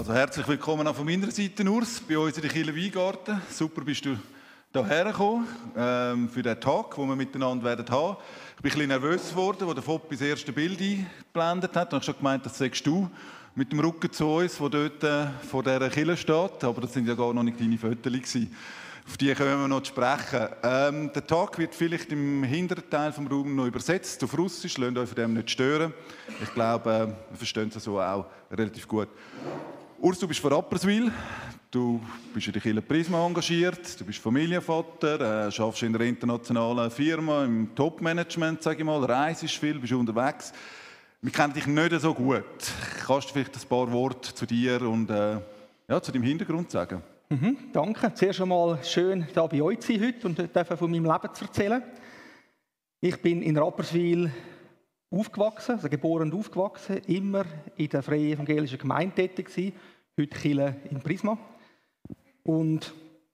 Also herzlich willkommen auch von meiner Seite, Urs, bei uns in der Kirche Weingarten. Super, bist du hierher gekommen für den Tag, den wir miteinander haben werden. Ich bin ein bisschen nervös geworden, als der Fopp das erste Bild eingeblendet hat. Ich habe schon gemeint, das sagst du mit dem Rücken zu uns, der dort vor dieser Kirche steht. Aber das sind ja gar noch nicht deine Fotos gewesen. Auf die können wir noch sprechen. Der Tag wird vielleicht im hinteren Teil des Raums noch übersetzt auf Russisch. Lasst euch von dem nicht stören. Ich glaube, wir verstehen es so auch relativ gut. Urs, du bist von Rapperswil. Du bist in der Kirche Prisma engagiert. Du bist Familienvater, arbeitest in einer internationalen Firma, im Top-Management, sage ich mal. Reist viel, bist unterwegs. Wir kennen dich nicht so gut. Kannst du vielleicht ein paar Worte zu dir und zu deinem Hintergrund sagen? Danke. Zuerst einmal schön, hier bei euch zu sein heute und von meinem Leben zu erzählen. Ich bin in Rapperswil aufgewachsen, also geboren und aufgewachsen, immer in der Freien Evangelischen Gemeinde tätig gewesen, heute Kirche im Prisma. Und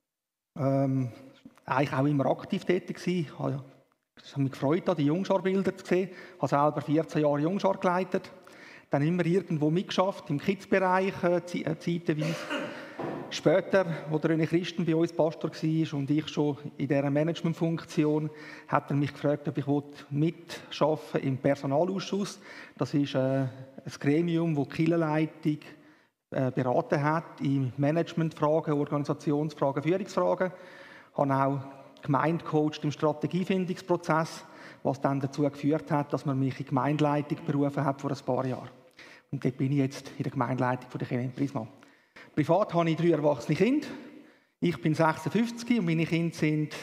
eigentlich auch immer aktiv tätig gewesen. Es hat mich gefreut, die Jungscharbilder zu sehen. Ich habe selber 14 Jahre Jungschar geleitet. Dann immer irgendwo mitgeschafft, im Kids-Bereich, zeitweise. Später, als der René Christen bei uns Pastor war und ich schon in dieser Managementfunktion, hat er mich gefragt, ob ich mitarbeiten im Personalausschuss. Das ist ein Gremium, das die Kirchenleitung beraten hat in Managementfragen, Organisationsfragen, Führungsfragen. Ich habe auch die Gemeinde gecoacht im Strategiefindungsprozess, was dann dazu geführt hat, dass man mich in die Gemeindeleitung berufen hat vor ein paar Jahren. Und dort bin ich jetzt in der Gemeindeleitung der Kirche Prisma. Privat habe ich 3 erwachsene Kinder. Ich bin 56 und meine Kinder sind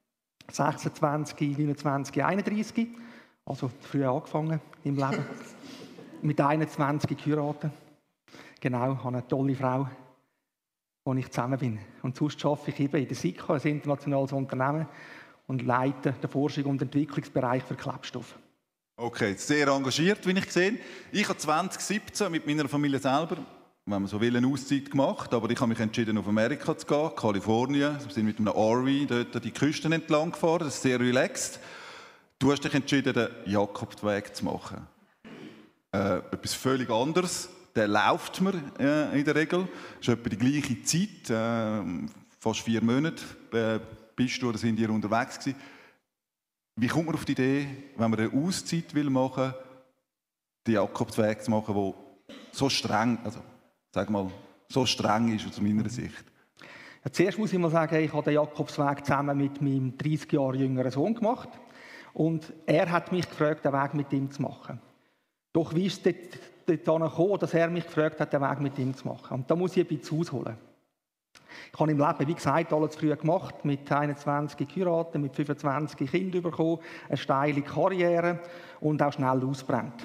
26, 29, 31. Also früh angefangen im Leben. Mit 21 geheiratet. Genau, ich habe eine tolle Frau, mit der ich zusammen bin. Und sonst arbeite ich eben in der SICA, ein internationales Unternehmen, und leite den Forschung- und Entwicklungsbereich für Klebstoff. Okay, sehr engagiert, wie ich sehe. Ich habe 2017 mit meiner Familie selber, wenn man so will, eine Auszeit gemacht, aber ich habe mich entschieden, auf Amerika zu gehen, Kalifornien. Wir sind mit einem RV dort die Küsten entlang gefahren, das ist sehr relaxed. Du hast dich entschieden, den Jakobsweg zu machen. Etwas völlig anderes. Der läuft man in der Regel. Das ist etwa die gleiche Zeit, fast 4 Monate bist du oder sind ihr unterwegs gewesen. Wie kommt man auf die Idee, wenn man eine Auszeit machen will, den Jakobsweg zu machen, der so streng, also sag mal, so streng ist aus meiner Sicht? Ja, zuerst muss ich mal sagen, ich habe den Jakobsweg zusammen mit meinem 30 Jahre jüngeren Sohn gemacht. Und er hat mich gefragt, den Weg mit ihm zu machen. Doch wie ist es dort gekommen, dass er mich gefragt hat, den Weg mit ihm zu machen? Und da muss ich ein bisschen ausholen. Ich habe im Leben, wie gesagt, alles früh gemacht, mit 21 geheiratet, mit 25 Kinder bekommen, eine steile Karriere und auch schnell ausgebrannt.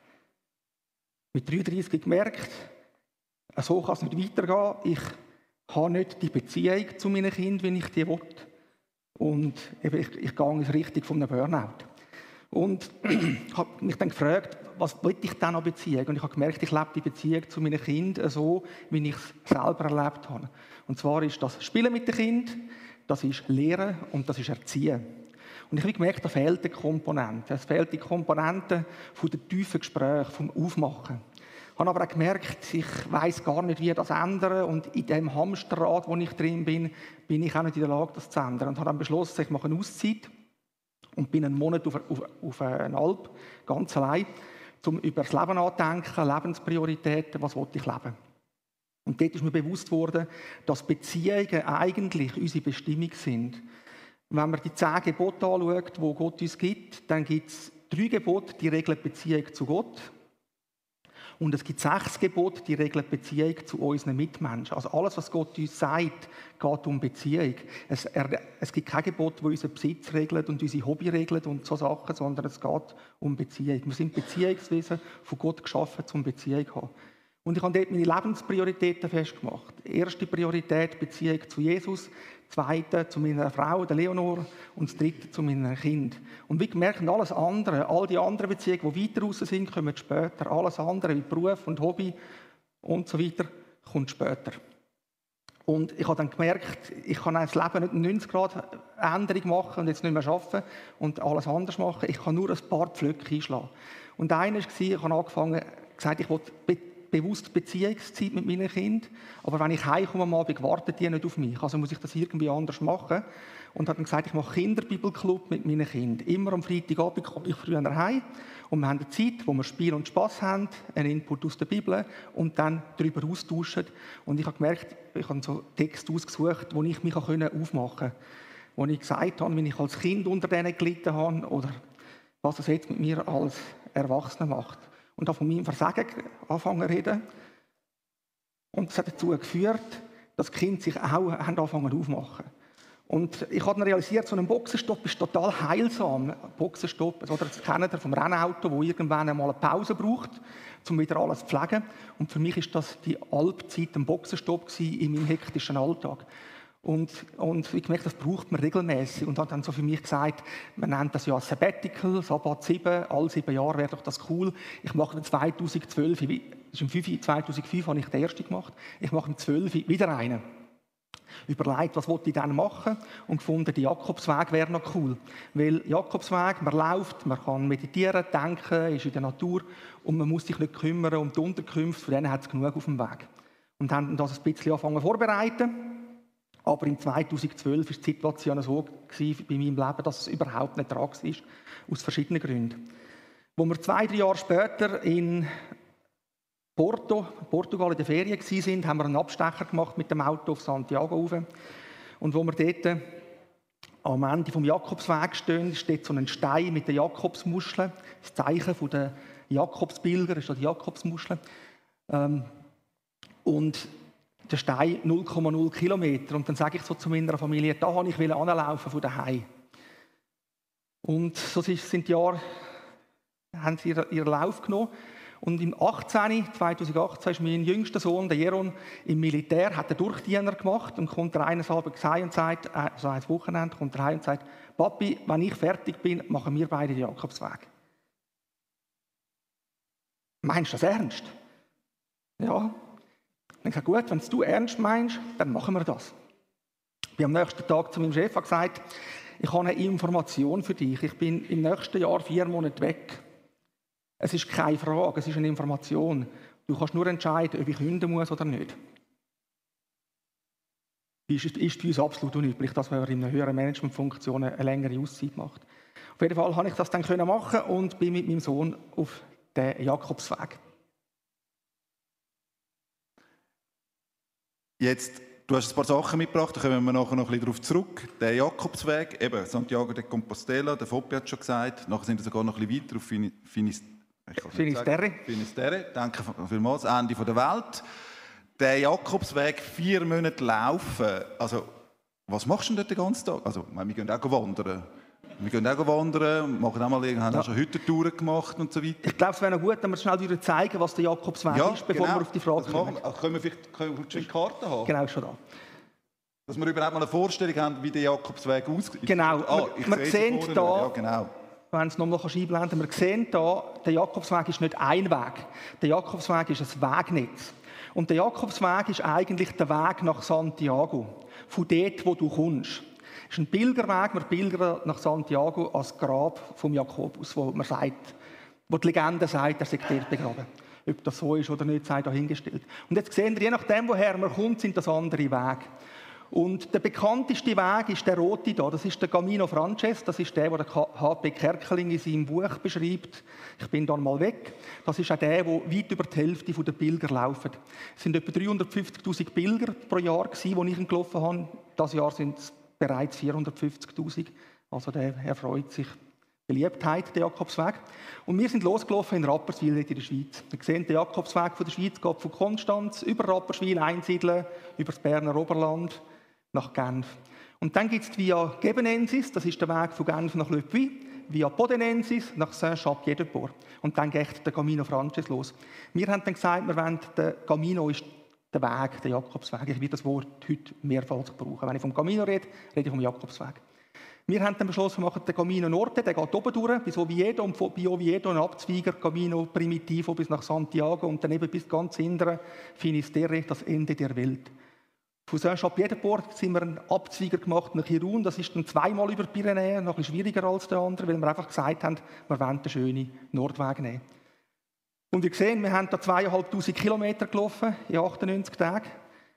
Mit 33 gemerkt, so kann es nicht weitergehen. Ich habe nicht die Beziehung zu meinen Kindern, wie ich die will. Und ich gehe in Richtung von einem Burnout. Und ich habe mich dann gefragt, was will ich denn an Beziehung? Und ich habe gemerkt, ich lebe die Beziehung zu meinen Kindern so, wie ich es selber erlebt habe. Und zwar ist das Spielen mit den Kindern, das ist Lehren und das ist Erziehen. Und ich habe gemerkt, da fehlt eine Komponente. Es fehlt die Komponente von den tiefen Gesprächen, vom Aufmachen. Ich habe aber auch gemerkt, ich weiss gar nicht, wie das ändern. Und in dem Hamsterrad, wo ich drin bin, bin ich auch nicht in der Lage, das zu ändern. Und habe dann beschlossen, ich mache eine Auszeit und bin einen Monat auf eine Alp, ganz allein, um über das Leben nachzudenken, Lebensprioritäten, was will ich leben. Und dort ist mir bewusst worden, dass Beziehungen eigentlich unsere Bestimmung sind. Wenn man die 10 Gebote anschaut, die Gott uns gibt, dann gibt es 3 Gebote, die regeln die Beziehung zu Gott. Und es gibt 6 Gebote, die regeln die Beziehung zu unseren Mitmenschen. Also alles, was Gott uns sagt, geht um Beziehung. Es gibt kein Gebot, das unseren Besitz regelt und unsere Hobby regelt und so Sachen, sondern es geht um Beziehung. Wir sind Beziehungswesen, von Gott geschaffen, um Beziehung zu haben. Und ich habe dort meine Lebensprioritäten festgemacht. Erste Priorität, Beziehung zu Jesus. Zweite zu meiner Frau, der Leonor. Und das dritte zu meinem Kind. Und wie gemerkt, alles andere, all die anderen Beziehungen, die weiter raus sind, kommen später. Alles andere, wie Beruf und Hobby und so weiter, kommt später. Und ich habe dann gemerkt, ich kann das Leben nicht 90 Grad Änderung machen und jetzt nicht mehr arbeiten und alles anders machen. Ich kann nur ein paar Pflöcke einschlagen. Und einer war, ich habe angefangen, gesagt, ich will bewusst Beziehungszeit mit meinen Kindern. Aber wenn ich heimkomme am Abend, warten die nicht auf mich. Also muss ich das irgendwie anders machen. Und habe dann gesagt, ich mache Kinderbibelclub mit meinen Kindern. Immer am Freitagabend komme ich früher heim. Und wir haben eine Zeit, wo wir Spiel und Spass haben, einen Input aus der Bibel und dann darüber austauschen. Und ich habe gemerkt, ich habe so Texte ausgesucht, wo ich mich aufmachen konnte. Wo ich gesagt habe, wie ich als Kind unter denen gelitten habe oder was es jetzt mit mir als Erwachsener macht. Und habe von meinem Versagen angefangen zu reden. Und das hat dazu geführt, dass die Kinder sich auch angefangen aufmachen. Und ich habe dann realisiert, so ein Boxenstopp ist total heilsam. Boxenstopp, oder das kennt ihr vom Rennauto, wo irgendwann einmal eine Pause braucht, um wieder alles zu pflegen. Und für mich ist das die Alpzeit ein Boxenstopp in meinem hektischen Alltag. Und ich gemerkt, das braucht man regelmäßig. Und habe dann so für mich gesagt, man nennt das ja Sabbatical, Sabbat 7, alle 7 Jahre wäre doch das cool. Ich mache dann 2012, das ist im 2005 habe ich den ersten gemacht, ich mache im 12 wieder einen. Überlegt, was wollte ich dann machen und gefunden, der Jakobsweg wäre noch cool. Weil Jakobsweg, man läuft, man kann meditieren, denken, ist in der Natur und man muss sich nicht kümmern um die Unterkünfte, von denen hat es genug auf dem Weg. Und haben das ein bisschen angefangen vorbereiten. Aber im 2012 war die Situation so bei meinem Leben, dass es überhaupt nicht dran war, aus verschiedenen Gründen. Wo wir 2-3 Jahre später in Portugal in der Ferien waren, haben wir einen Abstecher gemacht mit dem Auto auf Santiago rauf. Und wo wir dort am Ende vom Jakobsweg stehen, steht so ein Stein mit der Jakobsmuschel, das Zeichen der Jakobspilger, ist die Jakobsmuschel. Und der Stein 0,0 Kilometer. Und dann sage ich so zu meiner Familie, da wollte ich anlaufen von daheim. Und so sind die Jahre, haben sie ihren Lauf genommen. Und im 2018 ist mein jüngster Sohn, der Jeron, im Militär, hat einen Durchdiener gemacht und kommt eines Abends heim und sagt, also ein Wochenende, kommt er heim und sagt, Papi, wenn ich fertig bin, machen wir beide den Jakobsweg. Meinst du das ernst? Ja. Ich habe gesagt, gut, wenn du ernst meinst, dann machen wir das. Ich bin am nächsten Tag zu meinem Chef und gesagt, ich habe eine Information für dich. Ich bin im nächsten Jahr 4 Monate weg. Es ist keine Frage, es ist eine Information. Du kannst nur entscheiden, ob ich kündigen muss oder nicht. Ist für uns absolut unüblich, dass man in einer höheren Managementfunktion eine längere Auszeit macht. Auf jeden Fall konnte ich das dann machen und bin mit meinem Sohn auf den Jakobsweg. Jetzt, du hast ein paar Sachen mitgebracht, da kommen wir nachher noch ein bisschen darauf zurück. Der Jakobsweg, eben Santiago de Compostela, der Foppi hat es schon gesagt, nachher sind wir sogar noch ein bisschen weiter auf Finisterre, danke vielmals, Ende der Welt. Der Jakobsweg 4 Monate laufen, also was machst du denn dort den ganzen Tag? Also, wir gehen auch wandern. Machen auch mal, haben auch schon Hüttentouren gemacht und so weiter. Ich glaube, es wäre noch gut, wenn wir schnell zeigen, was der Jakobsweg ist, bevor wir auf die Frage kommen. Können wir vielleicht schon die Karte haben? Genau, schon da. Dass wir überhaupt mal eine Vorstellung haben, wie der Jakobsweg aussieht. Genau, wir sehen hier, ja, genau. Wenn es nochmal einblenden kann, wir sehen hier, der Jakobsweg ist nicht ein Weg. Der Jakobsweg ist ein Wegnetz. Und der Jakobsweg ist eigentlich der Weg nach Santiago. Von dort, wo du kommst. Es ist ein Pilgerweg, wir pilgern nach Santiago als Grab vom Jakobus, wo man sagt, wo die Legende sagt, er sei dort begraben. Ob das so ist oder nicht, sei dahingestellt. Und jetzt sehen wir, je nachdem, woher man kommt, sind das andere Wege. Und der bekannteste Weg ist der rote hier. Das ist der Camino Frances. Das ist der, den H.P. Kerkeling in seinem Buch beschreibt. Ich bin dann mal weg. Das ist auch der, der weit über die Hälfte der Pilger laufen. Es sind etwa 350'000 Pilger pro Jahr gewesen, die ich gelaufen habe. Dieses Jahr sind es bereits 450'000. Also der erfreut sich Beliebtheit, der Jakobsweg. Und wir sind losgelaufen in Rapperswil in der Schweiz. Wir sehen, der Jakobsweg von der Schweiz geht von Konstanz über Rapperswil einsiedeln, über das Berner Oberland nach Genf. Und dann gibt es die Via Gebenensis, das ist der Weg von Genf nach Le Puy, via Podenensis nach Saint-Chap-Pied-de-Port. Und dann geht der Camino Frances los. Wir haben dann gesagt, wir wollen, der Camino ist der Weg, der Jakobsweg. Ich werde das Wort heute mehrfach brauchen. Wenn ich vom Camino rede, rede ich vom Jakobsweg. Wir haben dann beschlossen, wir machen den Camino Norte, der geht oben durch, bis Oviedo, und von Oviedo ein Abzweiger, Camino Primitivo bis nach Santiago und dann eben bis ganz hinten, Finisterre, das Ende der Welt. Von Saint-Chap-Pied-de-Port sind wir einen Abzweiger gemacht nach Irun, das ist dann 2-mal über die Pyrenäen, noch ein bisschen schwieriger als der andere, weil wir einfach gesagt haben, wir wollen den schönen Nordweg nehmen. Und ihr seht, wir haben da 2500 Kilometer gelaufen in 98 Tagen.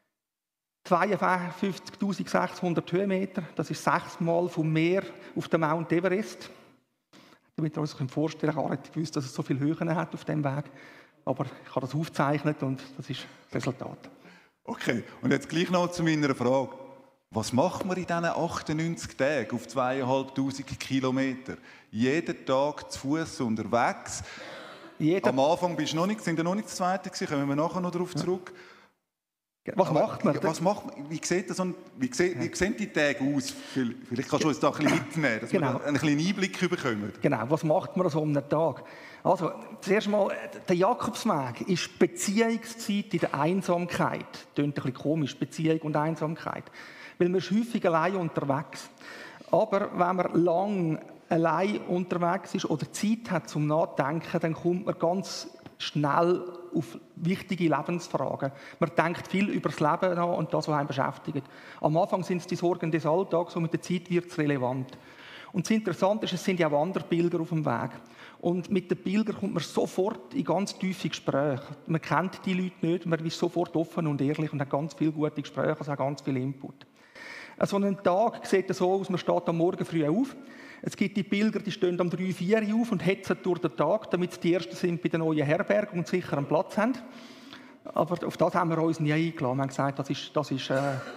52.600 Höhenmeter, das ist 6-mal vom Meer auf dem Mount Everest. Damit ihr euch vorstellen könnt, ich habe nicht gewusst, dass es so viele Höhen hat auf diesem Weg. Aber ich habe das aufgezeichnet und das ist das Resultat. Okay, und jetzt gleich noch zu meiner Frage. Was macht man in diesen 98 Tagen auf 2500 Kilometer? Jeden Tag zu Fuß unterwegs. Am Anfang sind wir noch nicht das Zweite gewesen, kommen wir nachher noch darauf zurück. Was macht man? Wie sehen die Tage aus? Vielleicht kannst du uns da ein bisschen mitnehmen, dass wir einen kleinen Einblick bekommen. Genau, was macht man so einem Tag? Also, zuerst mal, der Jakobsweg ist Beziehungszeit in der Einsamkeit. Das klingt ein bisschen komisch, Beziehung und Einsamkeit. Weil man ist häufig allein unterwegs. Aber wenn man lang allein unterwegs ist oder Zeit hat zum Nachdenken, dann kommt man ganz schnell auf wichtige Lebensfragen. Man denkt viel über das Leben nach und das, was einen beschäftigt. Am Anfang sind es die Sorgen des Alltags und mit der Zeit wird es relevant. Und das Interessante ist, es sind ja auch Wanderpilger auf dem Weg. Und mit den Pilgern kommt man sofort in ganz tiefe Gespräche. Man kennt die Leute nicht, man ist sofort offen und ehrlich und hat ganz viele gute Gespräche, also auch ganz viel Input. So ein Tag sieht so aus, man steht am Morgen früh auf. Es gibt die Pilger, die stehen um 3, 4 auf und hetzen durch den Tag, damit sie die Ersten sind bei der neuen Herberge und sicher einen Platz haben. Aber auf das haben wir uns nie eingeladen. Wir haben gesagt, das ist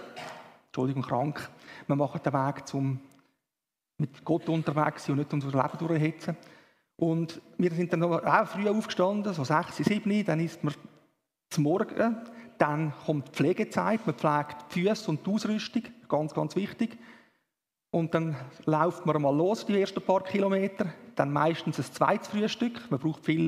krank. Wir machen den Weg, um mit Gott unterwegs zu sein und nicht um das Leben durchzuhetzen. Und wir sind dann auch früh aufgestanden, so 6, 7, dann isst man zum Morgen. Dann kommt die Pflegezeit, man pflegt die Füße und die Ausrüstung, ganz, ganz wichtig. Und dann läuft man mal los, die ersten paar Kilometer. Dann meistens ein zweites Frühstück. Man braucht viel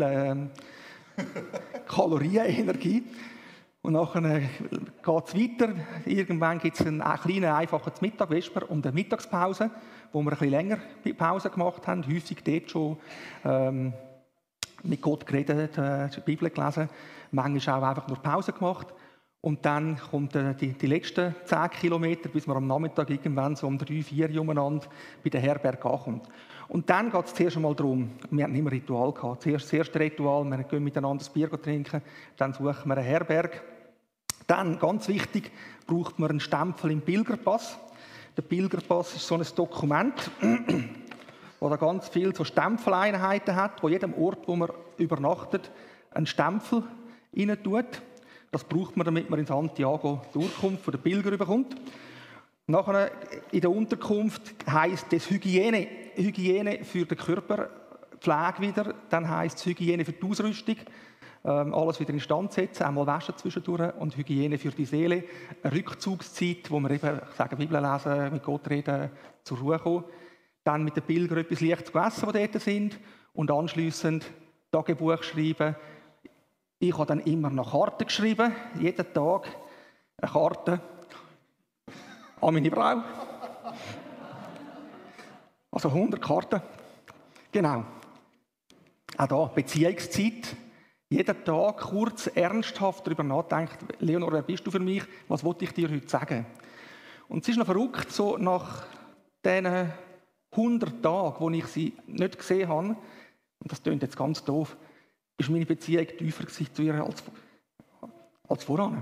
Kalorien, Energie. Und nachher geht es weiter. Irgendwann gibt es einen kleinen, einfachen Mittag, Vesper, und eine Mittagspause, wo wir ein bisschen länger Pause gemacht haben. Häufig dort schon mit Gott geredet, die Bibel gelesen. Manchmal auch einfach nur Pause gemacht. Und dann kommt die letzten 10 Kilometer, bis man am Nachmittag irgendwann so um 3, 4 umeinander bei der Herberge ankommt. Und dann geht es zuerst einmal darum, wir hatten immer ein Ritual gehabt. Das erste Ritual, wir gehen miteinander ein Bier trinken, dann suchen wir eine Herberge. Dann, ganz wichtig, braucht man einen Stempel im Pilgerpass. Der Pilgerpass ist so ein Dokument, wo da ganz viele so Stempeleinheiten hat, wo jedem Ort, wo man übernachtet, einen Stempel rein tut. Das braucht man, damit man in Santiago die Urkunft von den Pilgern bekommt. Nachher in der Unterkunft heisst es Hygiene für den Körper, Pflege wieder. Dann heisst es Hygiene für die Ausrüstung, alles wieder instand setzen, einmal waschen zwischendurch und Hygiene für die Seele. Eine Rückzugszeit, wo wir eben, Bibel lesen, mit Gott reden, zur Ruhe kommen. Dann mit den Pilgern etwas Leichtes zu essen, die dort sind. Und anschliessend Tagebuch schreiben. Ich habe dann immer noch Karten geschrieben, jeden Tag eine Karte an meine Frau. Also 100 Karten. Genau. Auch da Beziehungszeit. Jeden Tag kurz, ernsthaft darüber nachdenken. Leonor, wer bist du für mich? Was wollte ich dir heute sagen? Und es ist noch verrückt, so nach diesen 100 Tagen, wo ich sie nicht gesehen habe, und das klingt jetzt ganz doof, ist meine Beziehung tiefer zu ihr als voran.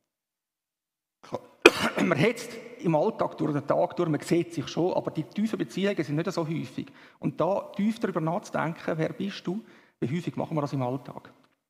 Man hetzt im Alltag durch den Tag durch, man sieht sich schon, aber die tiefen Beziehungen sind nicht so häufig. Und da tief darüber nachzudenken, wer bist du, wie häufig machen wir das im Alltag?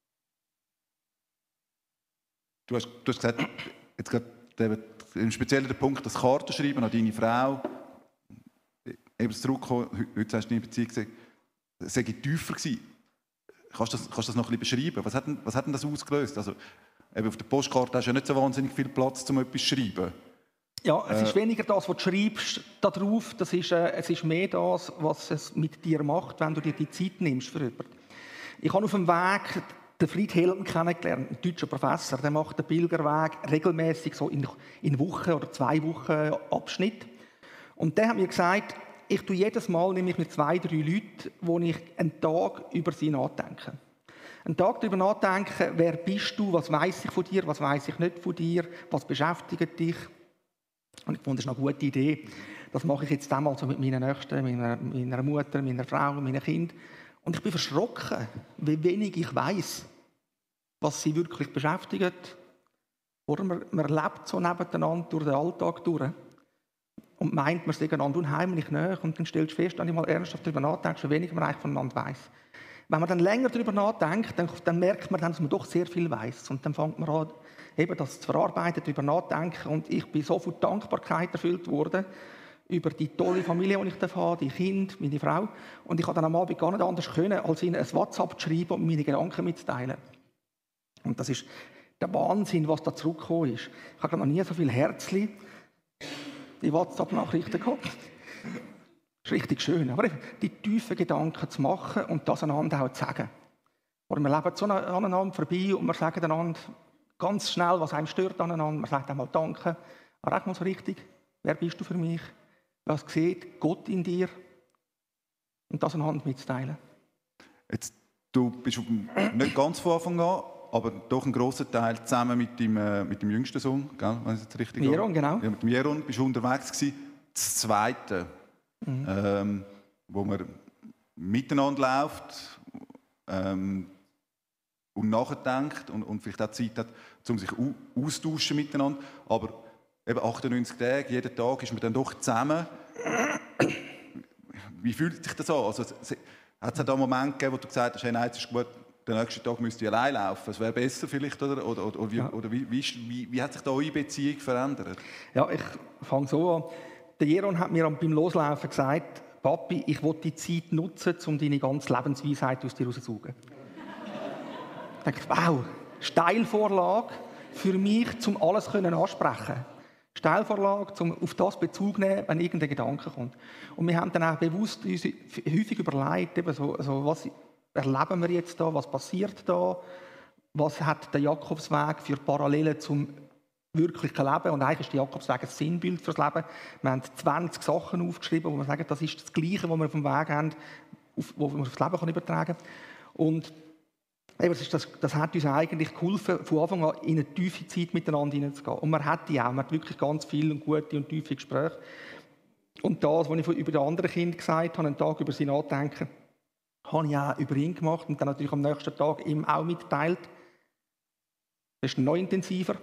Du hast gesagt, jetzt gerade im speziellen Punkt, das Kartenschreiben an deine Frau, eben zurückkommen, heute sagst du, deine Beziehung sei tiefer gewesen. Kannst du das noch ein bisschen beschreiben? Was hat denn das ausgelöst? Also, eben auf der Postkarte hast du ja nicht so wahnsinnig viel Platz, um etwas zu schreiben. Ja, es ist weniger das, was du schreibst da drauf. Es ist mehr das, was es mit dir macht, wenn du dir die Zeit nimmst für jemanden. Ich habe auf dem Weg den Fried Helm kennengelernt, ein deutscher Professor. Der macht den Pilgerweg regelmäßig so in Wochen oder 2 Wochen Abschnitt. Und der hat mir gesagt, ich tue jedes Mal nehme ich mit 2, 3 Leuten, wo ich einen Tag über sie nachdenke. Einen Tag darüber nachdenken, wer bist du, was weiss ich von dir, was weiss ich nicht von dir, was beschäftigt dich. Und ich fand, das ist eine gute Idee. Das mache ich jetzt einmal so mit meinen Nächsten, meiner Mutter, meiner Frau, meinen Kindern. Und ich bin verschrocken, wie wenig ich weiß, was sie wirklich beschäftigt. Oder man lebt so nebeneinander durch den Alltag durch und meint, man sei einander unheimlich nahe. Und dann stellst du fest, wenn ich mal ernsthaft darüber nachdenke, wie wenig man eigentlich voneinander weiss. Wenn man dann länger darüber nachdenkt, dann merkt man, dass man doch sehr viel weiss. Und dann fängt man an, eben das zu verarbeiten, darüber nachzudenken. Und ich bin so von Dankbarkeit erfüllt worden über die tolle Familie, die ich habe, die Kinder, meine Frau. Und ich konnte dann am Abend gar nicht anders können, als ihnen ein WhatsApp zu schreiben und meine Gedanken mitzuteilen. Und das ist der Wahnsinn, was da zurückgekommen ist. Ich habe noch nie so viel Herzli die WhatsApp-Nachrichten gehabt. Das ist richtig schön. Aber die tiefen Gedanken zu machen und das einander auch zu sagen. Oder wir leben so aneinander vorbei und wir sagen einander ganz schnell, was einem stört aneinander. Man sagt einmal Danke. Aber auch mal so richtig, wer bist du für mich? Was sieht Gott in dir? Und das einander mitzuteilen. Jetzt, du bist nicht ganz von Anfang an, aber doch einen grossen Teil zusammen mit dem jüngsten Sohn, gell? Wenn ich jetzt richtig Jeroen, genau. Ja, mit dem Jeroen bist du unterwegs gewesen. Das Zweite, wo man miteinander läuft und nachdenkt und vielleicht auch Zeit hat, um sich austauschen miteinander. Aber eben 98 Tage, jeden Tag ist man dann doch zusammen. Wie fühlt sich das an? Also, hat es da einen Moment gegeben, wo du gesagt hast, hey, nein, es ist gut, den nächsten Tag müsst ihr allein laufen? Es wäre besser vielleicht? Oder wie hat sich da eure Beziehung verändert? Ja, ich fange so an. Der Jeroen hat mir beim Loslaufen gesagt, Papi, ich will die Zeit nutzen, um deine ganze Lebensweisheit aus dir rauszusaugen. Ich dachte, wow, Steilvorlage für mich, um alles ansprechen. Steilvorlage, um auf das Bezug zu nehmen, wenn irgendein Gedanke kommt. Und wir haben dann auch bewusst uns häufig überlegt, eben so, was erleben wir jetzt da, was passiert da, was hat der Jakobsweg für Parallelen zum wirklichen Leben. Und eigentlich ist der Jakobsweg ein Sinnbild fürs Leben. Wir haben 20 Sachen aufgeschrieben, wo wir sagen, das ist das Gleiche, was wir auf dem Weg haben, wo man aufs Leben übertragen kann. Und eben, das hat uns eigentlich geholfen, von Anfang an in eine tiefe Zeit miteinander hineinzugehen. Und man hat wirklich ganz viele und gute und tiefe Gespräche. Und das, was ich über die anderen Kinder gesagt habe, einen Tag über sie nachdenken, habe ich auch über ihn gemacht und dann natürlich am nächsten Tag ihm auch mitgeteilt. Das ist noch intensiver.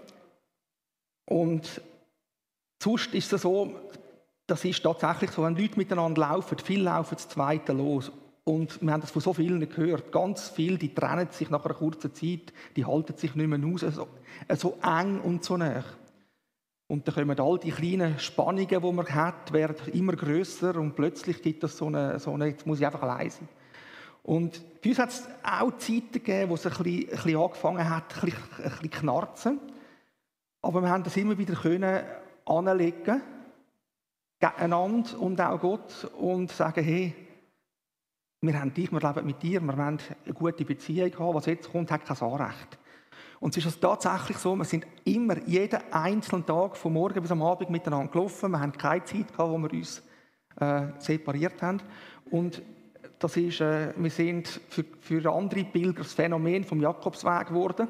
Und sonst ist es so, das ist tatsächlich so, wenn Leute miteinander laufen, viele laufen das Zweite los. Und wir haben das von so vielen gehört. Ganz viele, die trennen sich nach einer kurzen Zeit, die halten sich nicht mehr aus, so eng und so nah. Und dann kommen all die kleinen Spannungen, die man hat, werden immer grösser und plötzlich gibt es so eine jetzt muss ich einfach allein sein. Und bei uns hat es auch Zeiten gegeben, wo es ein bisschen angefangen hat, ein bisschen knarzen. Aber wir haben das immer wieder anlegen, gegeneinander und auch Gott, und sagen, hey, wir haben dich, wir leben mit dir, wir wollen eine gute Beziehung haben, was jetzt kommt, hat kein Anrecht. Und es ist tatsächlich so, wir sind immer, jeden einzelnen Tag, von morgen bis am Abend miteinander gelaufen, wir haben keine Zeit gehabt, wo wir uns separiert haben. Und das ist, wir sind für andere Pilger das Phänomen vom Jakobsweg geworden.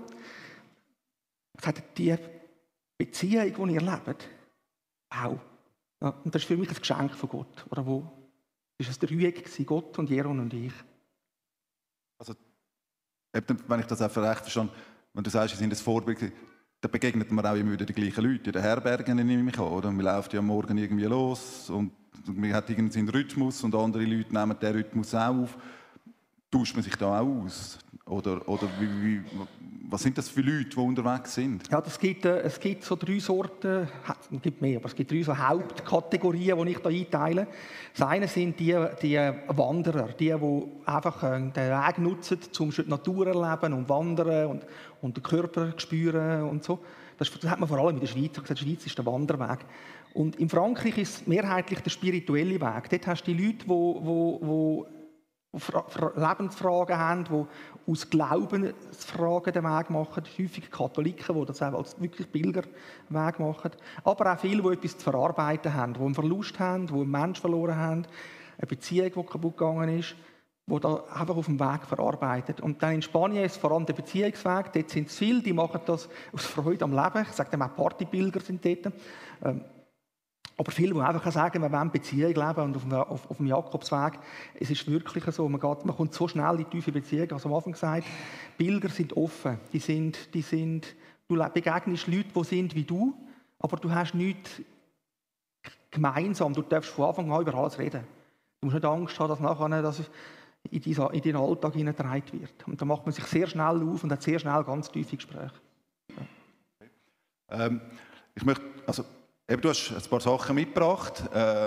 Es hat die Beziehung, die ihr lebt, wow. Ja, und das ist für mich ein Geschenk von Gott. Oder wo ist es der Dreieck, Gott und Jeroen und ich. Also, wenn ich das auch recht verstanden, wenn du sagst, sie sind ein Vorbild, dann begegnet man auch immer wieder die gleichen Leute. In den Herbergen nehme ich an, oder? Man läuft ja am Morgen irgendwie los und man hat irgendeinen Rhythmus und andere Leute nehmen diesen Rhythmus auch auf. Tauscht man sich da auch aus? Oder was sind das für Leute, die unterwegs sind? Ja, es gibt so 3 Sorten, es gibt mehr, aber es gibt 3 so Hauptkategorien, die ich hier einteile. Das eine sind die Wanderer, die einfach den Weg nutzen, um die Natur zu erleben und wandern und den Körper zu spüren und so. Das hat man vor allem in der Schweiz gesagt, die Schweiz ist der Wanderweg. Und in Frankreich ist es mehrheitlich der spirituelle Weg. Dort hast du die Leute, die Lebensfragen haben, die aus Glaubensfragen den Weg machen. Häufig Katholiken, die das auch als wirklich Pilgerweg machen. Aber auch viele, die etwas zu verarbeiten haben, die einen Verlust haben, die einen Menschen verloren haben, eine Beziehung, die kaputt gegangen ist, die da einfach auf dem Weg verarbeitet. Und dann in Spanien ist es vor allem der Beziehungsweg. Dort sind es viele, die machen das aus Freude am Leben. Ich sage dann auch Partypilger sind dort. Aber viele, die einfach sagen, wir wollen Beziehung leben und auf dem Jakobsweg, es ist wirklich so, man kommt so schnell in die tiefe Beziehung. Also am Anfang gesagt, Pilger sind offen, du begegnest Leute, die sind wie du, aber du hast nichts gemeinsam, du darfst von Anfang an über alles reden. Du musst nicht Angst haben, dass nachher das in deinen Alltag hineingetragen wird. Und da macht man sich sehr schnell auf und hat sehr schnell ganz tiefe Gespräche. Ich möchte, also, du hast ein paar Sachen mitgebracht,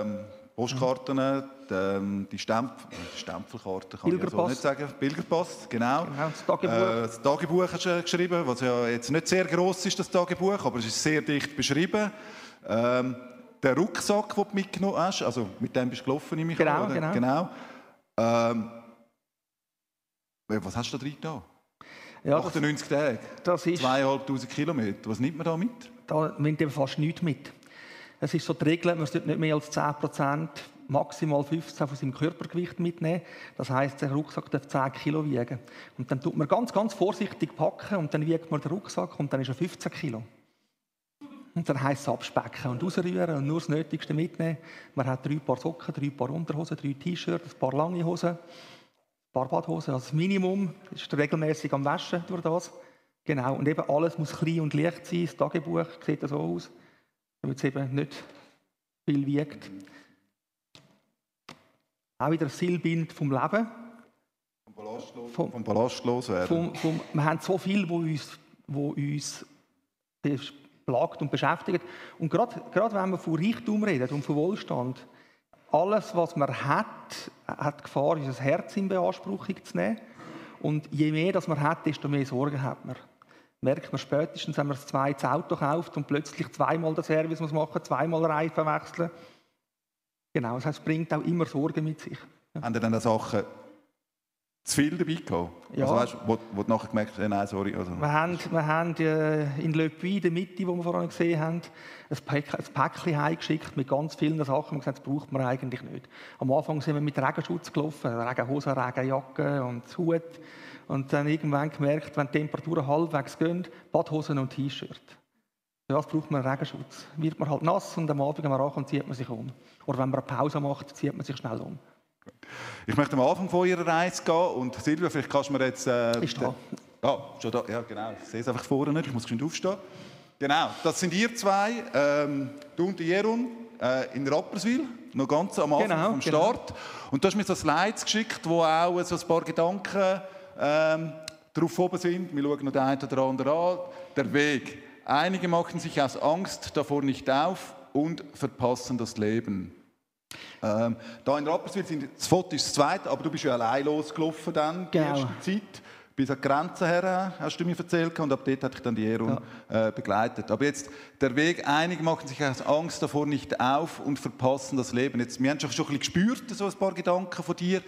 Postkarten, die Stempelkarte, kann ich so nicht sagen. Pilgerpass, genau. Das Tagebuch. Das Tagebuch hast du geschrieben, was ja jetzt nicht sehr gross ist, das Tagebuch, aber es ist sehr dicht beschrieben. Der Rucksack, den du mitgenommen hast, also mit dem bist du gelaufen, nehme ich an, oder? Genau. Was hast du da drin getan? Ja, 98 Tage, das ist 2'500 Kilometer. Was nimmt man da mit? Da nimmt man fast nichts mit. Es ist so die Regel, man sollte nicht mehr als 10%, maximal 15% von seinem Körpergewicht mitnehmen. Das heisst, der Rucksack darf 10 Kilo wiegen. Und dann tut man ganz, ganz vorsichtig packen und dann wiegt man den Rucksack und dann ist er 15 Kilo. Und dann heisst es abspecken und rausrühren und nur das Nötigste mitnehmen. Man hat 3 Paar Socken, 3 Paar Unterhosen, 3 T-Shirts, ein paar lange Hosen, ein paar Badhosen. Also das Minimum ist regelmäßig am Waschen durch das. Genau. Und eben alles muss klein und leicht sein. Das Tagebuch sieht so aus, damit es eben nicht viel wiegt. Auch wieder ein Sinnbild vom Leben. Vom ballastlos werden. Wir haben so viel, wo uns plagt und beschäftigt. Und gerade wenn wir von Reichtum reden und von Wohlstand, alles, was man hat die Gefahr, unser Herz in Beanspruchung zu nehmen. Und je mehr das man hat, desto mehr Sorgen hat man. Merkt man spätestens, wenn man ein zweites Auto kauft und plötzlich zweimal den Service machen muss, zweimal Reifen wechseln. Genau, das heißt, es bringt auch immer Sorgen mit sich. Ja. Haben Sie dann Sachen zu viel dabei gehabt? Ja. Also weißt, wo du nachher gemerkt hast, nein, sorry. Also. Wir haben in Le Puy, in der Mitte, wo wir vorhin gesehen haben, ein Päckchen heimgeschickt mit ganz vielen Sachen. Wir gesagt, das braucht man eigentlich nicht. Am Anfang sind wir mit Regenschutz gelaufen, Regenhosen, Regenjacke und Hut. Und dann irgendwann gemerkt, wenn die Temperaturen halbwegs gehen, Badhosen und T-Shirt. Ja, das braucht man Regenschutz. Wird man halt nass und am Abend, wenn man ankommt, zieht man sich um. Oder wenn man eine Pause macht, zieht man sich schnell um. Ich möchte am Anfang von Ihrer Reise gehen und Silvia, vielleicht kannst du mir jetzt... ist da. Schon da, ja genau. Ich sehe es einfach vorne nicht, ich muss schon aufstehen. Genau, das sind ihr zwei, du und Jeroen, in Rapperswil, noch ganz am Anfang vom Start. Und du hast mir so Slides geschickt, wo auch so ein paar Gedanken drauf oben sind. Wir schauen noch den einen oder anderen an. Der Weg. Einige machen sich aus Angst davor nicht auf und verpassen das Leben. Da in Rapperswil, das Foto ist das zweite, aber du bist ja allein losgelaufen dann, die erste Zeit. Bis an die Grenze her, hast du mir erzählt, und ab dort hat dich dann die Jeroen begleitet. Aber jetzt, der Weg, einige machen sich aus Angst davor nicht auf und verpassen das Leben. Jetzt, wir haben schon ein bisschen gespürt, so ein paar Gedanken von dir.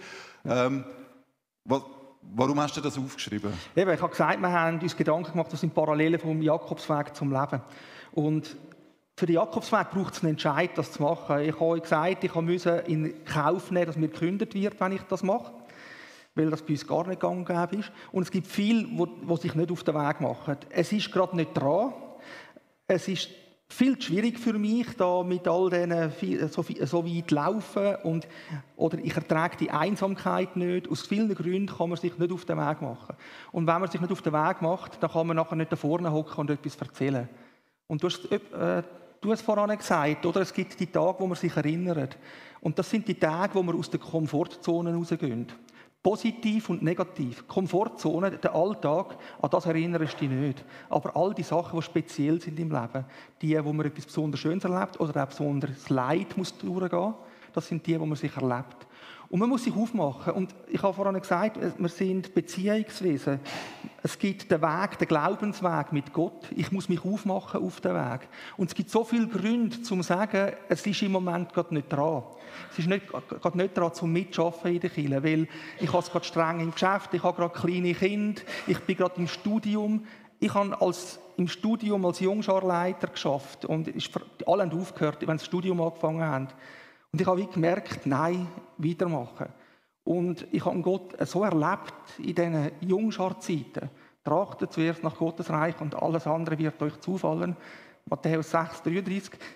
Warum hast du das aufgeschrieben? Eben, ich habe gesagt, wir haben uns Gedanken gemacht, das sind Parallelen vom Jakobsweg zum Leben. Und für den Jakobsweg braucht es einen Entscheid, das zu machen. Ich habe euch gesagt, ich musste in Kauf nehmen, dass mir gekündigt wird, wenn ich das mache. Weil das bei uns gar nicht gang und gäbe ist. Und es gibt viele, die sich nicht auf den Weg machen. Es ist gerade nicht dran. Es ist viel zu schwierig für mich, da mit all denen so weit laufen. Oder ich ertrage die Einsamkeit nicht. Aus vielen Gründen kann man sich nicht auf den Weg machen. Und wenn man sich nicht auf den Weg macht, dann kann man nachher nicht da vorne hocken und etwas erzählen. Und du hast vorhin gesagt, oder? Es gibt die Tage, wo man sich erinnert. Und das sind die Tage, wo wir aus der Komfortzone rausgehen. Positiv und negativ. Komfortzone, der Alltag, an das erinnerst du dich nicht. Aber all die Sachen, die speziell sind im Leben, die, wo man etwas besonders Schönes erlebt oder auch besonderes Leid muss durchgehen, das sind die, die man sich erlebt. Und man muss sich aufmachen. Und ich habe vorhin gesagt, wir sind Beziehungswesen. Es gibt den Weg, den Glaubensweg mit Gott. Ich muss mich aufmachen auf den Weg. Und es gibt so viele Gründe, um zu sagen, es ist im Moment gerade nicht dran. Es ist gerade nicht dran, zum Mitschaffen in der Kirche, weil ich habe es gerade streng im Geschäft, ich habe gerade kleine Kinder, ich bin gerade im Studium. Ich habe im Studium als Jungscharleiter geschafft und alle haben aufgehört, wenn sie das Studium angefangen haben. Und ich habe gemerkt, nein, weitermachen. Und ich habe Gott so erlebt in diesen Jungscharzeiten. Trachtet zuerst nach Gottes Reich und alles andere wird euch zufallen. Matthäus 6,33.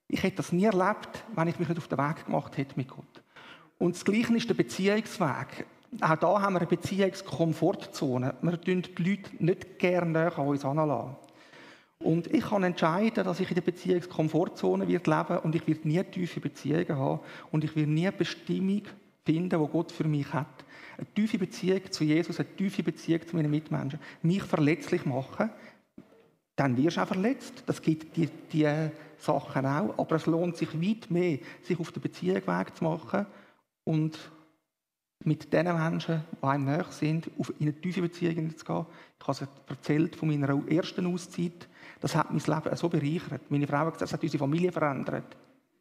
Ich hätte das nie erlebt, wenn ich mich nicht auf den Weg gemacht hätte mit Gott. Und das Gleiche ist der Beziehungsweg. Auch da haben wir eine Beziehungskomfortzone. Wir lassen die Leute nicht gerne näher an uns heranlassen. Und ich kann entscheiden, dass ich in der Beziehungskomfortzone leben werde und ich werde nie tiefe Beziehungen haben und ich werde nie eine Bestimmung finden, die Gott für mich hat. Eine tiefe Beziehung zu Jesus, eine tiefe Beziehung zu meinen Mitmenschen. Mich verletzlich machen, dann wirst du auch verletzt. Das gibt die Sachen auch. Aber es lohnt sich weit mehr, sich auf den Beziehungsweg zu machen und mit den Menschen, die einem nahe sind, in eine tiefe Beziehung zu gehen. Ich habe es erzählt von meiner ersten Auszeit. Das hat mein Leben so bereichert. Meine Frau hat gesagt, das hat unsere Familie verändert.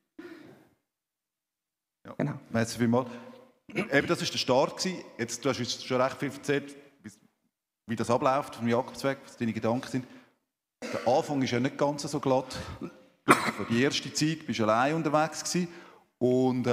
Ja. Genau. Merci vielmals. Eben, das war der Start. Jetzt, du hast uns schon recht viel erzählt, wie das abläuft vom Jakobsweg, was deine Gedanken sind. Der Anfang ist ja nicht ganz so glatt. Die erste Zeit bist du allein unterwegs gewesen. Und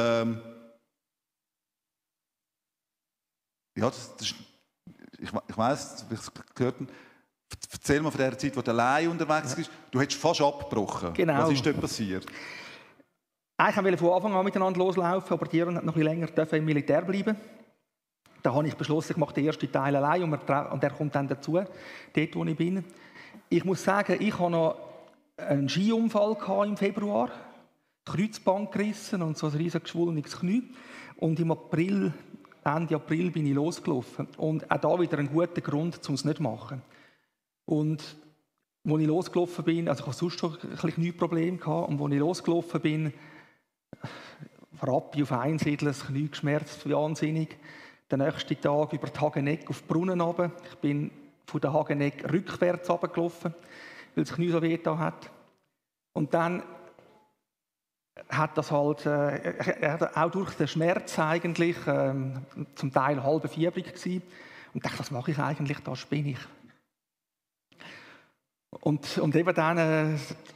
ja, ich weiss, wie ich es gehört habe. Erzähl mal von der Zeit, wo du allein unterwegs bist. Du hättest fast abgebrochen. Genau. Was ist dort passiert? Eigentlich wollten wir von Anfang an miteinander loslaufen, aber Dion hat noch ein bisschen länger im Militär bleiben. Da habe ich beschlossen, ich mache den ersten Teil allein und der kommt dann dazu, dort wo ich bin. Ich muss sagen, ich hatte noch einen Skiunfall im Februar, Kreuzband gerissen und so ein riesiges geschwollenes Knie. Und im April, Ende April bin ich losgelaufen. Und auch da wieder ein guter Grund, um es nicht zu machen. Und als ich losgelaufen bin, also ich hatte sonst schon ein bisschen Knieprobleme gehabt, und als ich losgelaufen bin, Rappi auf Einsiedel, das Knie geschmerzt, wahnsinnig. Den nächsten Tag über die Hageneck auf die Brunnen runter. Ich bin von der Hageneck rückwärts runtergelaufen, weil das Knie so weh getan hat. Und dann hat das halt, auch durch den Schmerz eigentlich, zum Teil halb fiebrig gewesen. Und dachte, was mache ich eigentlich, da spinne ich. Und eben dann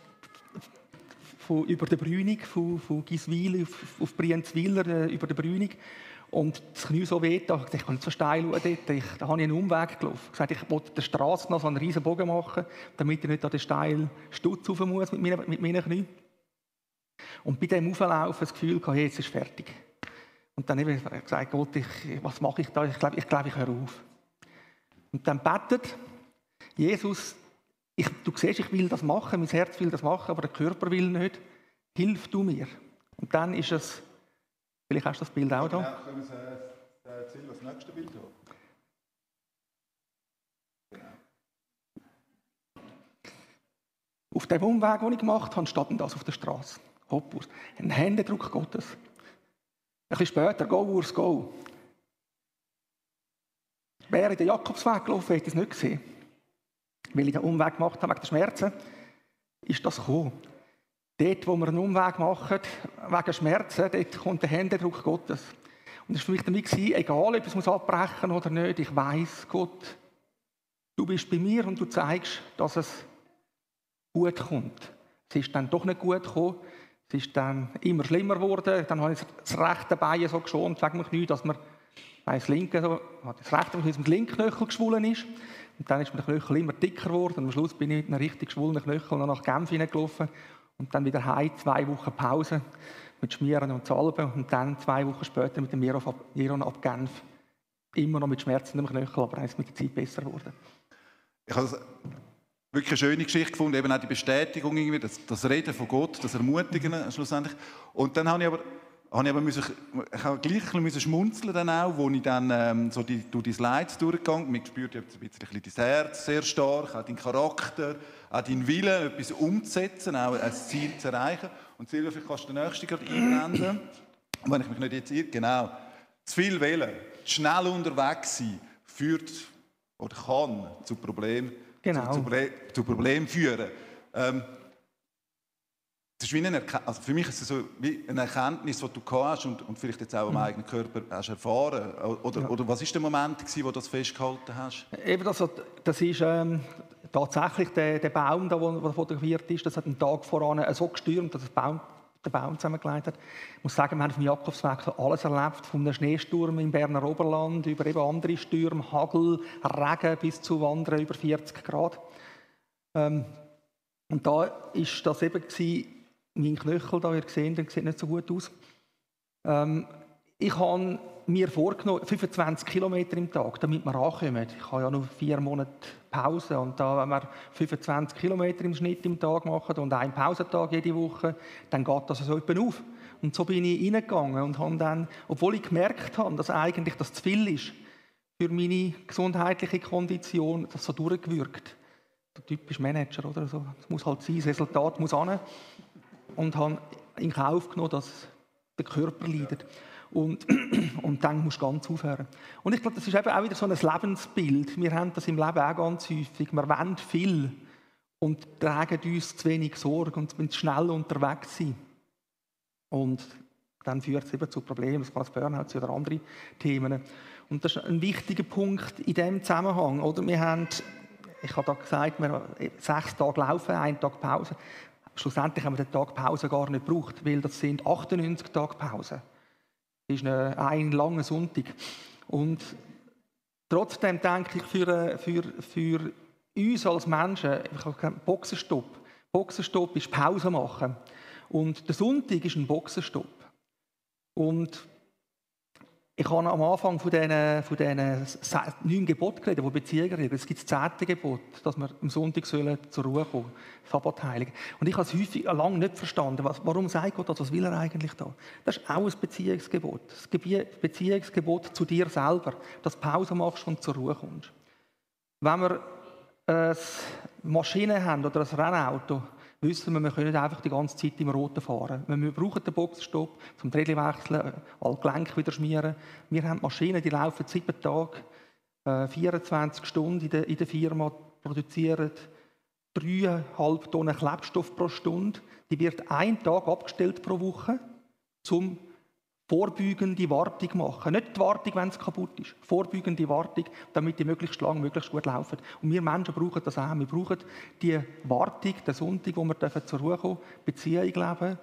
über der Brünig, von Giswil auf Brienzwiller, über der Brünig. Und das Knie so weh, ich kann nicht so steil schauen dort. Da habe ich einen Umweg gelaufen. Ich habe gesagt, ich wollte der Straße noch so einen riesen Bogen machen, damit ich nicht an den steilen Stutz rauf muss mit meinen Knien. Und bei diesem Auflaufen das Gefühl gehabt, hey, jetzt ist fertig. Und dann habe ich gesagt, Gott, was mache ich da? Ich glaube, ich höre auf. Und dann betet Jesus, du siehst, ich will das machen, mein Herz will das machen, aber der Körper will nicht. Hilf du mir. Und dann ist es, vielleicht hast du das Bild auch da. Ja, können wir erzählen, was das nächste Bild hat? Genau. Auf dem Umweg, den ich gemacht habe, steht das auf der Straße. Hoppurs. Ein Händedruck Gottes. Ein bisschen später, go, Urs, go. Wäre der Jakobsweg gelaufen, hätte ich es nicht gesehen. Weil ich den Umweg gemacht habe wegen der Schmerzen, ist das gekommen. Dort, wo wir einen Umweg machen, wegen Schmerzen, dort kommt der Händedruck Gottes. Und es war für mich damit, egal ob es abbrechen muss oder nicht, ich weiss, Gott, du bist bei mir und du zeigst, dass es gut kommt. Es ist dann doch nicht gut gekommen. Es ist dann immer schlimmer geworden. Dann habe ich das rechte Bein so geschont, wegen dem Knie, dass man das linke, das rechte mit dem linken Knöchel geschwollen ist. Und dann ist mir der Knöchel immer dicker geworden. Und am Schluss bin ich mit einem richtig geschwollenen Knöchel noch nach Genf hineingelaufen. Und dann wieder heim, 2 Wochen Pause mit Schmieren und Salben. Und dann 2 Wochen später mit dem Miron ab Genf. Immer noch mit Schmerzen im Knöchel, aber dann ist es mit der Zeit besser geworden. Ich habe wirklich eine schöne Geschichte gefunden, eben auch die Bestätigung, irgendwie, das Reden von Gott, das Ermutigen schlussendlich. Und dann habe ich gleich ein bisschen schmunzeln dann auch, als ich dann so durch die Slides durchgegangen bin. Man spürt ja ein bisschen dein Herz sehr stark, auch deinen Charakter, auch deinen Willen, etwas umzusetzen, auch ein Ziel zu erreichen. Und Silvia, vielleicht kannst du den nächsten gerade einblenden. Und wenn ich mich nicht jetzt irre, genau. Zu viel wählen, schnell unterwegs sein, führt oder kann zu Problemen. Genau. Zu Problemen führen. Das ist wie also für mich ist es so wie eine Erkenntnis, die du hast und vielleicht jetzt auch am eigenen Körper hast erfahren. Oder was war der Moment, wo du das festgehalten hast? Eben das ist tatsächlich der Baum, der fotografiert ist. Das hat einen Tag voran so gestürmt, dass der Baum zusammengelegt hat. Ich muss sagen, wir haben auf dem Jakobsweg so alles erlebt, vom Schneesturm im Berner Oberland über eben andere Stürme, Hagel, Regen bis zu Wandern über 40 Grad. Und da war das eben, mein Knöchel da, ihr seht, der sieht nicht so gut aus. Ich habe mir vorgenommen, 25 Kilometer im Tag, damit wir ankommen. Ich habe ja noch 4 Monate Pause. Und da, wenn wir 25 Kilometer im Schnitt im Tag machen und einen Pausentag jede Woche, dann geht das so etwa auf. Und so bin ich reingegangen und habe dann, obwohl ich gemerkt habe, dass eigentlich das zu viel ist für meine gesundheitliche Kondition, das so durchgewirkt. Der typische Manager oder so. Es muss halt sein, das Resultat muss hin. Und habe in Kauf genommen, dass der Körper leidet. Und dann musst du ganz aufhören. Und ich glaube, das ist eben auch wieder so ein Lebensbild. Wir haben das im Leben auch ganz häufig. Wir wollen viel und tragen uns zu wenig Sorge und müssen schnell unterwegs sein. Und dann führt es eben zu Problemen, es kann das Burnout sein oder andere Themen. Und das ist ein wichtiger Punkt in diesem Zusammenhang. Oder ich habe da gesagt, wir 6 Tage laufen, 1 Tag Pause. Schlussendlich haben wir den Tag Pause gar nicht gebraucht, weil das sind 98 Tage Pause. Das ist ein langer Sonntag. Und trotzdem denke ich, für uns als Menschen, ich habe keinen Boxenstopp. Boxenstopp ist Pause machen. Und der Sonntag ist ein Boxenstopp. Und ich habe am Anfang von diesen 9 Geboten geredet, die Beziehungen reden. Es gibt das 10. Gebot, dass wir am Sonntag zur Ruhe kommen, Sabbat heiligen. Und ich habe es häufig lange nicht verstanden. Warum sagt Gott das? Was will er eigentlich da? Das ist auch ein Beziehungsgebot. Das Beziehungsgebot zu dir selber, dass du Pause machst und zur Ruhe kommst. Wenn wir eine Maschine haben oder ein Rennauto, wissen wir können nicht einfach die ganze Zeit im Roten fahren. Wir brauchen den Boxenstopp, zum Rädchen wechseln, alle Gelenke wieder schmieren. Wir haben Maschinen, die laufen 7 Tage, 24 Stunden in der Firma, produzieren 3,5 Tonnen Klebstoff pro Stunde. Die wird 1 Tag abgestellt pro Woche, zum vorbeugende Wartung machen. Nicht die Wartung, wenn es kaputt ist. Vorbeugende Wartung, damit die möglichst lang, möglichst gut laufen. Und wir Menschen brauchen das auch. Wir brauchen die Wartung, den Sonntag, wo wir zur Ruhe kommen, Beziehung leben,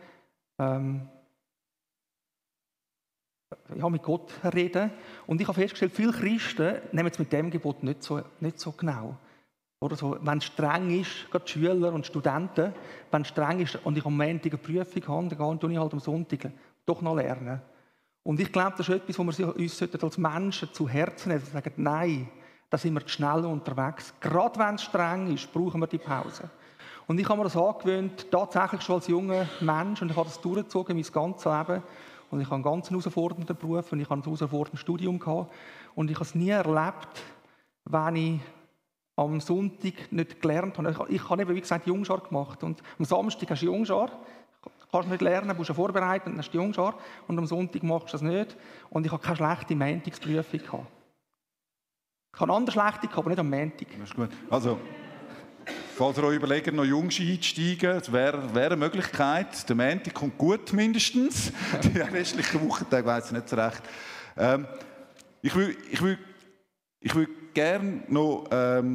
mit Gott reden. Und ich habe festgestellt, viele Christen nehmen es mit dem Gebot nicht so genau. Oder so, wenn es streng ist, gerade Schüler und Studenten, wenn es streng ist und ich am Montag eine Prüfung habe, dann gehe ich halt am Sonntag doch noch lernen. Und ich glaube, das ist etwas, wo wir uns als Menschen zu Herzen nehmen und sagen, nein, da sind wir zu schnell unterwegs. Gerade wenn es streng ist, brauchen wir die Pause. Und ich habe mir das angewöhnt, tatsächlich schon als junger Mensch, und ich habe das durchgezogen, mein ganzes Leben. Und ich habe einen ganz herausfordernden Beruf und ich habe ein herausforderndes Studium gehabt. Und ich habe es nie erlebt, wenn ich am Sonntag nicht gelernt habe. Ich habe eben, wie gesagt, Jungschar gemacht. Und am Samstag hast du Jungschar. Kannst nicht lernen, musst du vorbereiten, dann hast du die Jungschar. Und am Sonntag machst du das nicht. Und ich habe keine schlechte Montagsprüfung gehabt. Ich habe eine andere schlechte gehabt, aber nicht am Montag. Das ist gut. Also, falls ihr euch überlegt, noch Jungski einzusteigen, das wäre eine Möglichkeit. Der Montag kommt gut mindestens. Die restlichen Wochentage weiss ich nicht so recht. Ich will gerne noch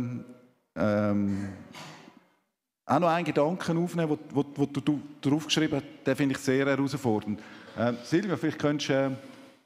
auch noch einen Gedanken aufnehmen, den du drauf geschrieben hast, den finde ich sehr herausfordernd. Silvia, vielleicht könntest du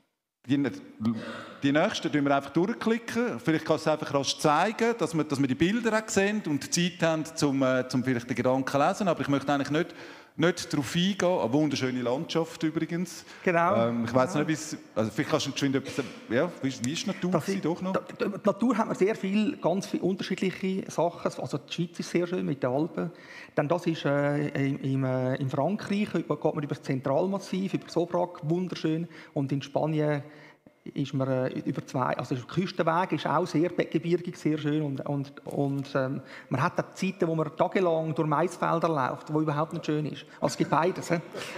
die nächsten wir einfach durchklicken. Vielleicht kannst du es einfach rasch zeigen, dass wir die Bilder auch sehen und Zeit haben, um vielleicht den Gedanken zu lesen. Aber ich möchte eigentlich nicht darauf eingehen. Eine wunderschöne Landschaft übrigens. Genau. Ich weiss nicht, vielleicht kannst du geschwind etwas... Ja, wie ist die Natur? Doch noch? Die Natur hat man ganz viele unterschiedliche Sachen. Also die Schweiz ist sehr schön mit den Alpen. Dann das ist in Frankreich, geht man über das Zentralmassiv, über Sobrac, wunderschön. Und in Spanien ist man über der Küstenweg ist auch sehr gebirgig, sehr schön. Und man hat auch Zeiten, wo man tagelang durch Maisfelder läuft, wo überhaupt nicht schön ist. Also es gibt beides.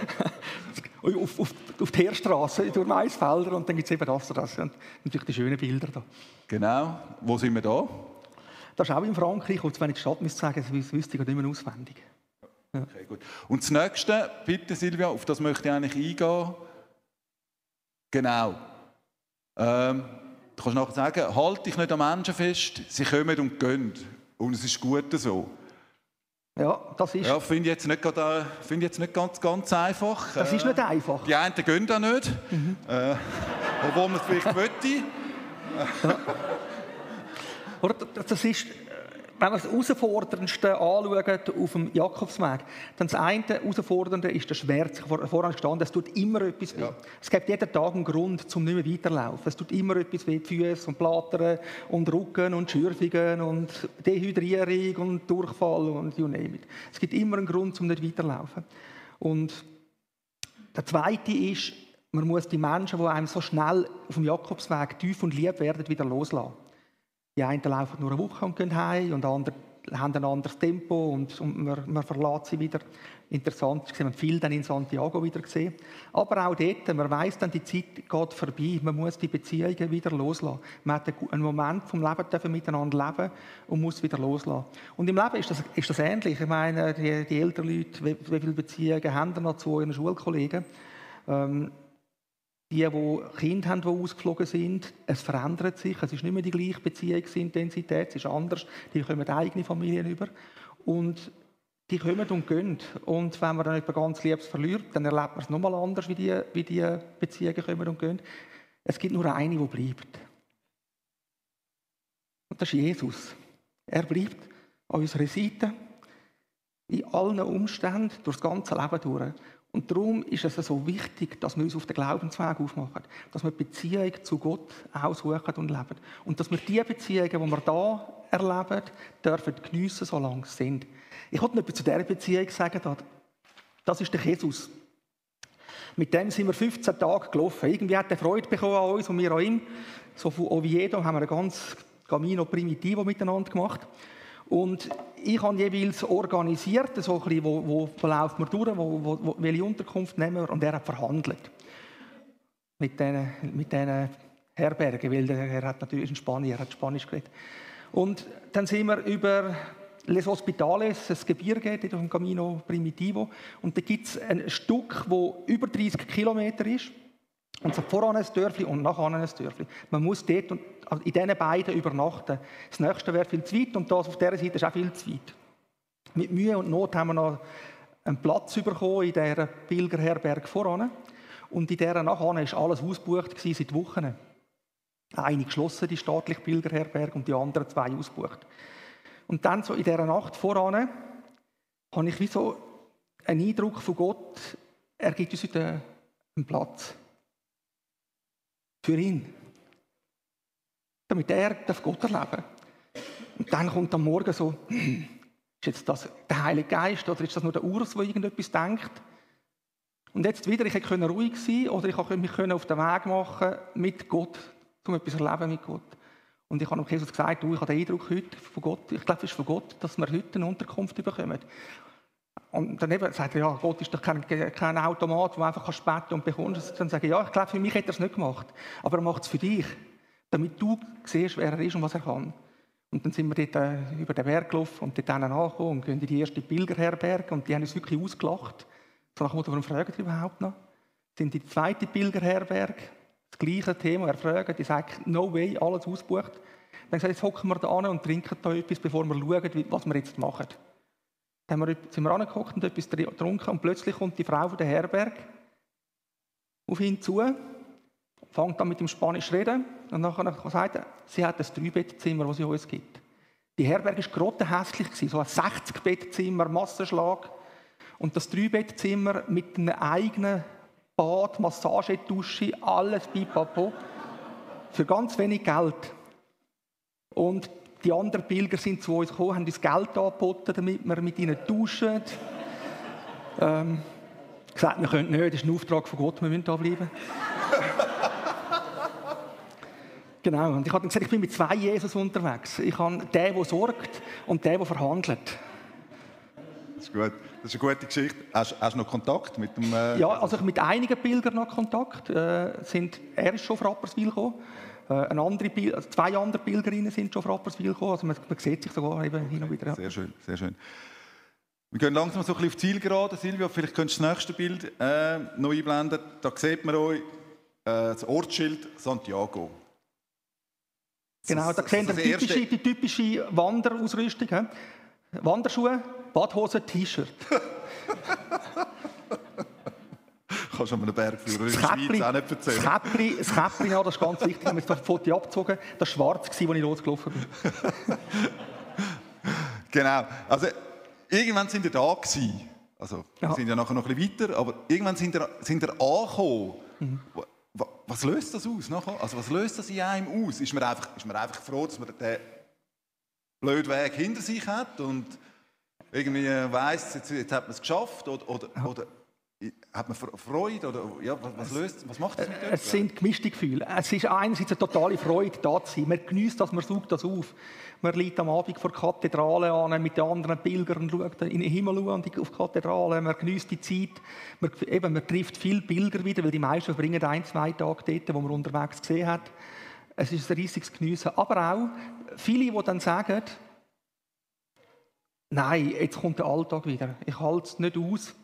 auf der Heerstraße durch Maisfelder und dann gibt es eben das. Und natürlich die schönen Bilder da. Genau. Wo sind wir da? Das ist auch in Frankreich. Und wenn ich die Stadt müsste sagen, das wüsste ich nicht mehr auswendig. Ja. Okay, gut. Und das Nächste, bitte Silvia, auf das möchte ich eigentlich eingehen. Genau. Du kannst nachher sagen, halt dich nicht an Menschen fest, sie kommen und gehen. Und es ist gut so. Ja, das ist... Ja, finde ich jetzt nicht ganz einfach. Das ist nicht einfach. Die einen gehen auch nicht, obwohl man es vielleicht möchte. Ja. Oder das ist... wenn wir das Herausforderndste anschauen auf dem Jakobsweg, dann das eine Herausfordernde ist der Schmerz. Ich habe vorhin gestanden, es tut immer etwas weh. Ja. Es gibt jeden Tag einen Grund, um nicht mehr weiterlaufen. Es tut immer etwas weh, die Füße und Blattern und Rücken und Schürfungen und Dehydrierung und Durchfall und you name it. Es gibt immer einen Grund, um nicht weiterlaufen. Und der zweite ist, man muss die Menschen, die einem so schnell auf dem Jakobsweg tief und lieb werden, wieder loslassen. Die einen laufen nur eine Woche und gehen heim, und andere haben ein anderes Tempo und man verlässt sie wieder. Interessant ist, man hat viel dann in Santiago wieder gesehen. Aber auch dort, man weiss dann, die Zeit geht vorbei, man muss die Beziehungen wieder loslassen. Man hat einen Moment vom Leben dürfen miteinander leben und muss wieder loslassen. Und im Leben ist das ähnlich. Ich meine, die älteren Leute, wie viele Beziehungen haben noch zu ihren Schulkollegen? Die Kinder haben, die ausgeflogen sind, es verändert sich. Es ist nicht mehr die gleiche Beziehungsintensität, es ist anders. Die kommen eigene Familien über. Und die kommen und gehen. Und wenn man dann jemand ganz Liebes verliert, dann erlebt man es nochmal anders, wie die Beziehungen kommen und gehen. Es gibt nur eine, die bleibt. Und das ist Jesus. Er bleibt an unserer Seite, in allen Umständen, durch das ganze Leben durch. Und darum ist es so wichtig, dass wir uns auf den Glaubensweg aufmachen, dass wir die Beziehung zu Gott aussuchen und leben. Und dass wir die Beziehungen, die wir hier erleben, dürfen geniessen, solange sie sind. Ich wollte noch etwas zu dieser Beziehung sagen. Das ist der Jesus. Mit dem sind wir 15 Tage gelaufen. Irgendwie hat er Freude bekommen an uns und wir an ihm. So von Oviedo haben wir einen ganz Camino Primitivo miteinander gemacht. Und ich habe jeweils organisiert, so ein bisschen, wo laufen wir durch, welche Unterkunft nehmen wir, und er hat verhandelt mit diesen Herbergen, weil er hat natürlich in Spanien, er hat Spanisch geredet. Und dann sind wir über Les Hospitales, das Gebirge, auf dem Camino Primitivo, und da gibt es ein Stück, das über 30 Kilometer ist. Und so voran ein Dörfli und nachher ein Dörfli. Man muss dort in diesen beiden übernachten. Das nächste wäre viel zu weit und das auf dieser Seite ist auch viel zu weit. Mit Mühe und Not haben wir noch einen Platz bekommen in dieser Pilgerherberge voran. Und in dieser nachher war alles ausgebucht seit Wochen. Eine geschlossen, die staatliche Pilgerherberge, und die anderen 2 ausgebucht. Und dann so in dieser Nacht voran habe ich wie so einen Eindruck von Gott, er gibt uns heute einen Platz. Für ihn. Damit er Gott erleben darf. Und dann kommt am Morgen so, ist jetzt das der Heilige Geist oder ist das nur der Urs, der irgendetwas denkt? Und jetzt wieder, ich konnte ruhig sein oder ich konnte mich auf den Weg machen mit Gott, um etwas erleben mit Gott. Und ich habe dem Jesus gesagt, ich habe den Eindruck heute von Gott, ich glaube, es ist von Gott, dass wir heute eine Unterkunft bekommen. Und dann sagt er, ja, Gott ist doch kein Automat, wo du einfach beten und bekommst. Dann sage ich, ja, ich glaube, für mich hätte er es nicht gemacht. Aber er macht es für dich, damit du siehst, wer er ist und was er kann. Und dann sind wir dort über den Berg gelaufen und dort angekommen und gehen in die erste Pilgerherberge. Und die haben uns wirklich ausgelacht. So nach dem Motto, warum fragen die überhaupt noch? Sind die zweite Pilgerherberge, das gleiche Thema, er fragt, die sagt, no way, alles ausgebucht. Dann sagt, jetzt hocken wir da an und trinken da etwas, bevor wir schauen, was wir jetzt machen. Dann sind wir angehockt und etwas getrunken und plötzlich kommt die Frau von der Herberge auf ihn zu, fängt dann mit dem Spanisch reden und nachher sagt er, sie hat ein 3-Bettzimmer, das sie uns gibt. Die Herberge war grottenhässlich, so ein 60-Bettzimmer, Massenschlag. Und das 3-Bettzimmer mit einem eigenen Bad, Massagedusche, alles pipapo, für ganz wenig Geld. Und die anderen Pilger sind zu uns gekommen, haben uns Geld angeboten, damit wir mit ihnen duschen. Gesagt, wir können nicht, das ist ein Auftrag von Gott, wir müssen da bleiben. Genau, und ich habe dann gesagt, ich bin mit 2 Jesus unterwegs. Ich habe den, der sorgt, und den, der verhandelt. Das ist gut. Das ist eine gute Geschichte. Hast du noch Kontakt mit dem... Ja, also mit einigen Pilgern noch Kontakt. Er ist schon auf Rapperswil gekommen. 2 andere Pilgerinnen sind schon auf Rapperswil gekommen. Also man sieht sich sogar eben hin und wieder. Ja. Sehr schön, sehr schön. Wir gehen langsam so ein bisschen auf Zielgerade. Silvia, vielleicht könntest du das nächste Bild noch einblenden. Da sieht man euch das Ortsschild Santiago. Genau, da sehen wir die typische Wanderausrüstung. He? Wanderschuhe, Badhose, T-Shirt. Kannst du an einem Bergführer in der Schweiz auch nicht erzählen. Das Käppli, ja, das ist ganz wichtig. Ich habe mir das Foto abgezogen. Das war schwarz, als ich losgelaufen bin. Genau. Also, irgendwann sind wir da gewesen. Also, wir sind ja nachher noch ein bisschen weiter, aber irgendwann sind wir angekommen. Was löst das aus nachher? Also, was löst das in einem aus? Ist man einfach froh, dass man den blöden Weg hinter sich hat und irgendwie weiss, jetzt hat man es geschafft? Oder hat man Freude? Oder, ja, was macht das mit euch? Es sind gemischte Gefühle. Es ist einerseits eine totale Freude, da zu sein. Man genießt das, man saugt das auf. Man liegt am Abend vor der Kathedrale an, mit den anderen Pilgern und schaut in den Himmel und auf die Kathedrale. Man genießt die Zeit. Man trifft viele Pilger wieder, weil die meisten verbringen 1-2 Tage dort, wo man unterwegs gesehen hat. Es ist ein riesiges Geniessen. Aber auch viele, die dann sagen, nein, jetzt kommt der Alltag wieder. Ich halte es nicht aus.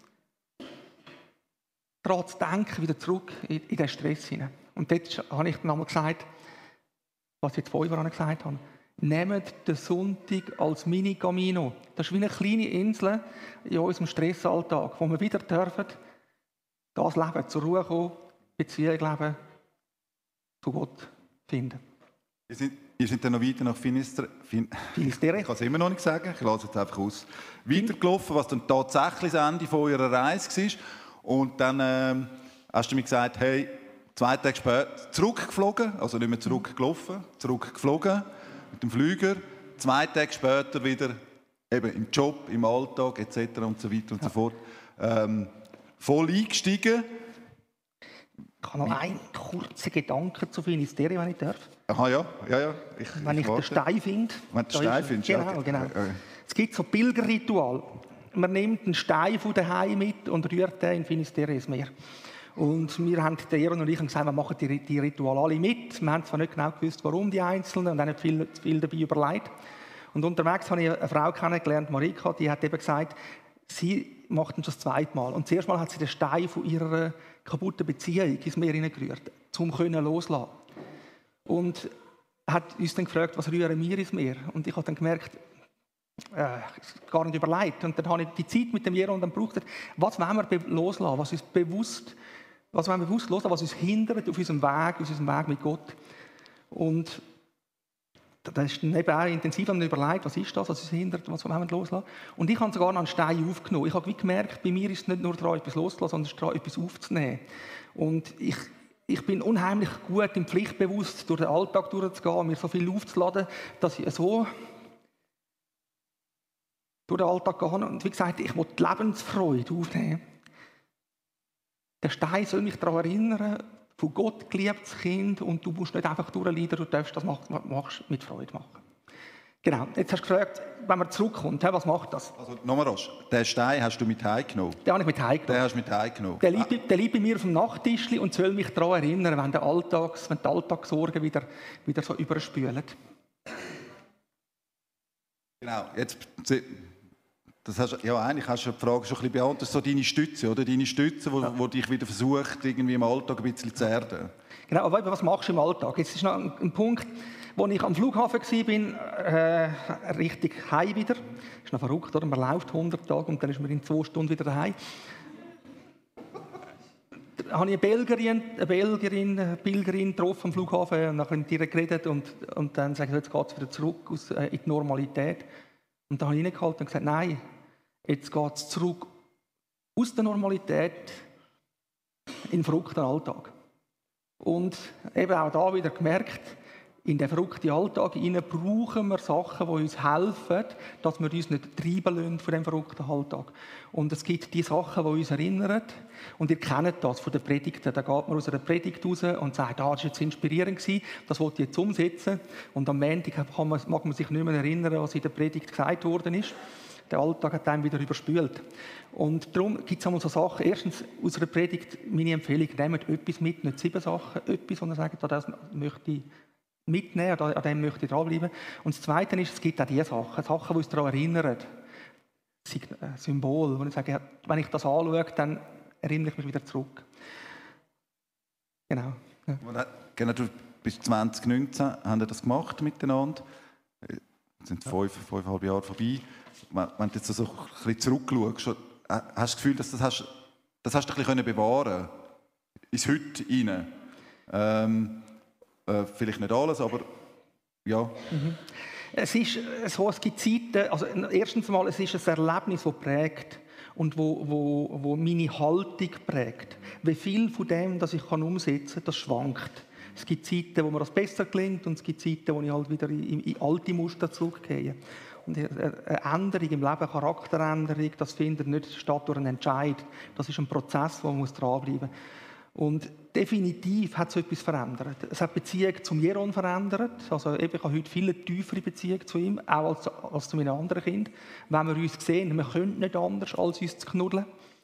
Daran zu denken, wieder zurück in den Stress hinein. Und dort habe ich dann einmal gesagt, was ich jetzt 5 Jahre gesagt habe, nehmt den Sonntag als Mini-Camino. Das ist wie eine kleine Insel in unserem Stressalltag, wo wir wieder dürfen, das Leben zur Ruhe kommen, Beziehung leben, zu Gott finden. Ihr seid dann noch weiter nach Finisterre. Ich kann es immer noch nicht sagen, ich lasse es jetzt einfach aus. Weitergelaufen, was dann tatsächlich das Ende von eurer Reise war. Und dann hast du mir gesagt, hey, 2 Tage später zurückgeflogen, also nicht mehr zurückgelaufen, zurückgeflogen mit dem Flüger. 2 Tage später wieder eben im Job, im Alltag etc. und so weiter und so fort. Voll eingestiegen. Ich habe noch einen kurzen Gedanken zu Finisterre, wenn ich darf. Aha, ja. Wenn ich den Stein finde. Wenn du den Stein findest, ja. Genau. Es gibt so Pilgerritual. Man nimmt einen Stein von daheim mit und rührt den in Finisterre ins Meer. Und wir haben, der Aaron und ich, gesagt, wir machen die Rituale alle mit. Wir haben zwar nicht genau gewusst, warum die Einzelnen, und auch nicht viel dabei überlegt. Und unterwegs habe ich eine Frau kennengelernt, Marika, die hat eben gesagt, sie macht das 2. Mal. Und zuerst mal hat sie den Stein von ihrer kaputten Beziehung ins Meer hineingerührt, um loszulassen. Und hat uns dann gefragt, was rühren wir ins Meer? Und ich habe dann gemerkt, gar nicht überlegt. Und dann habe ich die Zeit mit dem Jeroen dann gebraucht, was wollen wir loslassen, was wollen wir bewusst loslassen, was uns hindert auf unserem Weg mit Gott. Und da ist dann eben auch intensiv überlegt, was ist das, was uns hindert, was wollen wir loslassen. Und ich habe sogar noch einen Stein aufgenommen. Ich habe gemerkt, bei mir ist es nicht nur daran, etwas loszulassen, sondern es ist daran, etwas aufzunehmen. Und ich bin unheimlich gut im Pflichtbewusst durch den Alltag durchzugehen, mir so viel aufzuladen, dass ich so durch den Alltag gehen. Und wie gesagt, ich will die Lebensfreude aufnehmen. Der Stein soll mich daran erinnern, von Gott geliebtes Kind, und du musst nicht einfach durchleiden, du darfst das mit Freude machen. Genau, jetzt hast du gefragt, wenn man zurückkommt, was macht das? Also nochmal rasch, den Stein hast du mit heimgenommen? Den habe ich mit heimgenommen. Der liegt bei mir auf dem Nachttischli und soll mich daran erinnern, wenn die Alltagssorgen wieder so überspülen. Genau, jetzt... eigentlich hast du die Frage schon ein bisschen beantwortet. Das ist so deine Stütze, oder? Deine Stütze, die dich wieder versucht, irgendwie im Alltag ein bisschen zu erden. Genau, aber was machst du im Alltag? Jetzt ist noch ein Punkt, wo ich am Flughafen war, richtig heim wieder. Das ist noch verrückt, oder? Man läuft 100 Tage und dann ist man in 2 Stunden wieder daheim. Da habe ich eine Pilgerin getroffen am Flughafen und nachher mit ihr geredet und dann sage ich, jetzt geht es wieder zurück in die Normalität. Und da habe ich reingehalten und gesagt, nein, jetzt geht es zurück aus der Normalität in den verrückten Alltag. Und eben auch da wieder gemerkt, in den verrückten Alltag brauchen wir Sachen, die uns helfen, dass wir uns nicht treiben lassen von dem verrückten Alltag. Und es gibt die Sachen, die uns erinnern. Und ihr kennt das von den Predigten. Da geht man aus einer Predigt raus und sagt, das war jetzt inspirierend gewesen, das wollte ich jetzt umsetzen. Und am Montag mag man sich nicht mehr erinnern, was in der Predigt gesagt worden ist. Der Alltag hat einem wieder überspült. Und darum gibt es einmal so Sachen. Erstens, aus einer Predigt, meine Empfehlung, nehmt etwas mit, nicht 7 Sachen, etwas, sondern sagt, das möchte ich mitnehmen, an dem möchte ich dranbleiben. Und das Zweite ist, es gibt auch diese Sachen, die uns daran erinnern. Symbol, wo ich sage, wenn ich das anschaue, dann erinnere ich mich wieder zurück. Genau. Ja. Genau, bis 2019 haben wir das gemacht miteinander. Es sind 5,5 Jahre vorbei. Wenn du jetzt so ein bisschen zurückschaust, hast du das Gefühl, dass das hast du ein bisschen bewahren können? Ins Heute hinein. Vielleicht nicht alles, aber ja. Es ist so, es gibt Zeiten, also erstens mal, es ist ein Erlebnis, das prägt und wo meine Haltung prägt. Wie viel von dem, das ich umsetzen kann, das schwankt. Es gibt Zeiten, wo mir das besser gelingt und es gibt Zeiten, wo ich halt wieder in alte Muster zurückgehe. Und eine Änderung im Leben, Charakteränderung, das findet nicht statt durch einen Entscheid. Das ist ein Prozess, wo man dranbleiben muss. Und definitiv hat es etwas verändert. Es hat die Beziehung zum Jeroen verändert. Also eben, ich habe heute viel tiefere Beziehung zu ihm, auch als zu meinen anderen Kindern. Wenn wir uns sehen, wir können nicht anders, als uns zu knuddeln.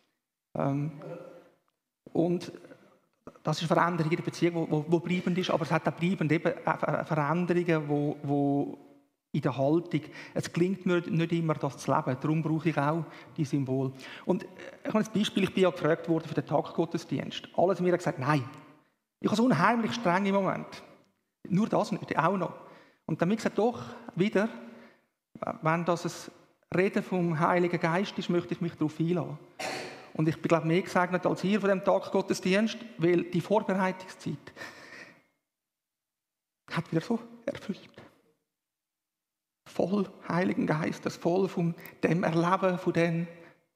Und das ist eine Veränderung in der Beziehung, die bleibend ist, aber es hat auch bleibend eben Veränderungen, die in der Haltung. Es gelingt mir nicht immer, das zu leben. Darum brauche ich auch die Symbole. Und ich habe ein Beispiel, ich bin ja gefragt worden für den Taggottesdienst. Alles mir gesagt, nein. Ich habe es unheimlich streng im Moment. Nur das nicht, auch noch. Und dann habe ich gesagt, doch, wieder, wenn das ein Reden vom Heiligen Geist ist, möchte ich mich darauf einlassen. Und ich bin, glaube ich, mehr gesegnet als ihr von dem Taggottesdienst, weil die Vorbereitungszeit hat wieder so erfüllt. Voll Heiligen Geistes, voll von dem Erleben von den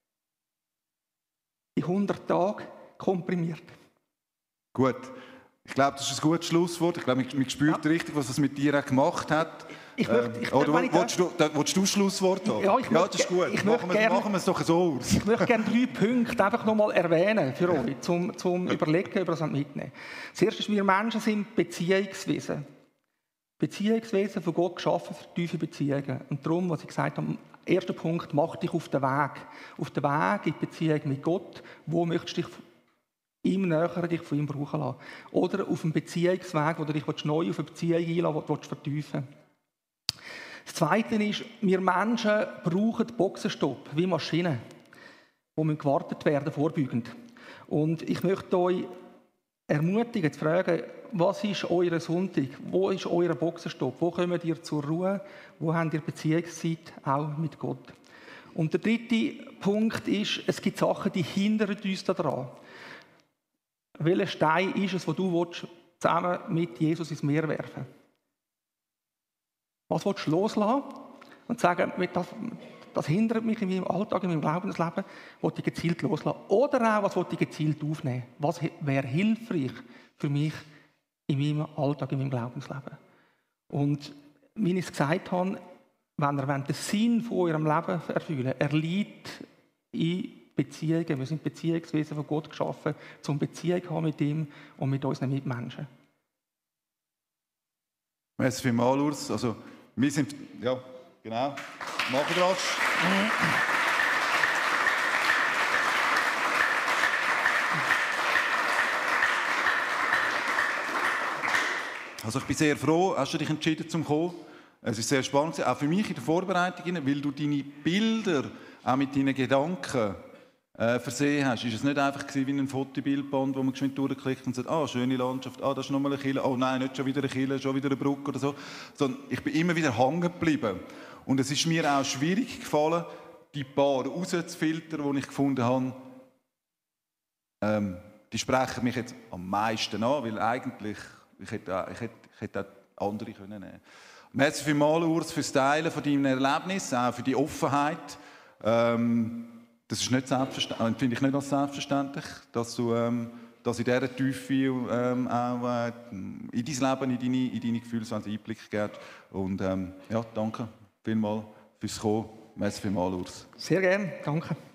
100 Tagen komprimiert. Gut. Ich glaube, das ist ein gutes Schlusswort. Ich glaube, man spürt richtig, was das mit dir auch gemacht hat. Willst du das Schlusswort haben? Ja, das ist gut. Machen wir es doch so aus. Ich möchte gerne 3 Punkte einfach noch mal erwähnen für euch, zum Überlegen, über das mitnehmen. Das erste ist, wir Menschen sind Beziehungswesen. Beziehungswesen von Gott geschaffen für tiefe Beziehungen. Und darum, was ich gesagt habe, erster Punkt, mach dich auf den Weg. Auf den Weg in die Beziehung mit Gott. Wo möchtest du dich ihm näher, dich von ihm brauchen lassen? Oder auf dem Beziehungsweg, wo du dich neu auf eine Beziehung einlassen willst, vertiefen. Das Zweite ist, wir Menschen brauchen Boxenstopp, wie Maschinen, die gewartet werden, vorbeugend. Und ich möchte euch ermutigen, zu fragen, was ist euer Sonntag? Wo ist euer Boxenstopp? Wo kommt ihr zur Ruhe? Wo habt ihr Beziehungszeit auch mit Gott? Und der dritte Punkt ist, es gibt Sachen, die hindern uns daran. Welcher Stein ist es, den du zusammen mit Jesus ins Meer werfen willst? Was willst du loslassen und sagen, das hindert mich in meinem Alltag, in meinem Glaubensleben, will ich gezielt loslassen? Oder auch, was will ich gezielt aufnehmen? Was wäre hilfreich für mich in meinem Alltag, in meinem Glaubensleben? Und wie ich es gesagt habe, wenn ihr den Sinn von eurem Leben erfüllen, er liegt in Beziehungen. Wir sind Beziehungswesen von Gott geschaffen, um Beziehung zu haben mit ihm und mit unseren Mitmenschen. Merci vielmals, Urs. Also, wir sind, ja, genau, machen wir das. Also ich bin sehr froh, hast du dich entschieden zum kommen. Es ist sehr spannend, auch für mich in der Vorbereitung, weil du deine Bilder auch mit deinen Gedanken versehen hast. Ist es nicht einfach wie ein Fotobildband, wo man geschwind durchklickt und sagt, schöne Landschaft, das ist nochmal eine Kille, nein, nicht schon wieder eine Kille, schon wieder eine Brücke oder so. Sondern ich bin immer wieder hängen geblieben. Und es ist mir auch schwierig gefallen, die paar rauszufiltern, die ich gefunden habe, die sprechen mich jetzt am meisten an, weil eigentlich, ich hätte auch andere können nehmen. Merci vielmals, Urs, fürs Teilen von deinem Erlebnis, auch für die Offenheit. Das ist nicht selbstverständlich, finde ich nicht als selbstverständlich, dass du dass in dieser Tiefe auch in dein Leben, in deine Gefühlswelt Einblick gibt. Und ja, danke vielmals fürs Kommen. Merci vielmals, Urs. Sehr gerne, danke.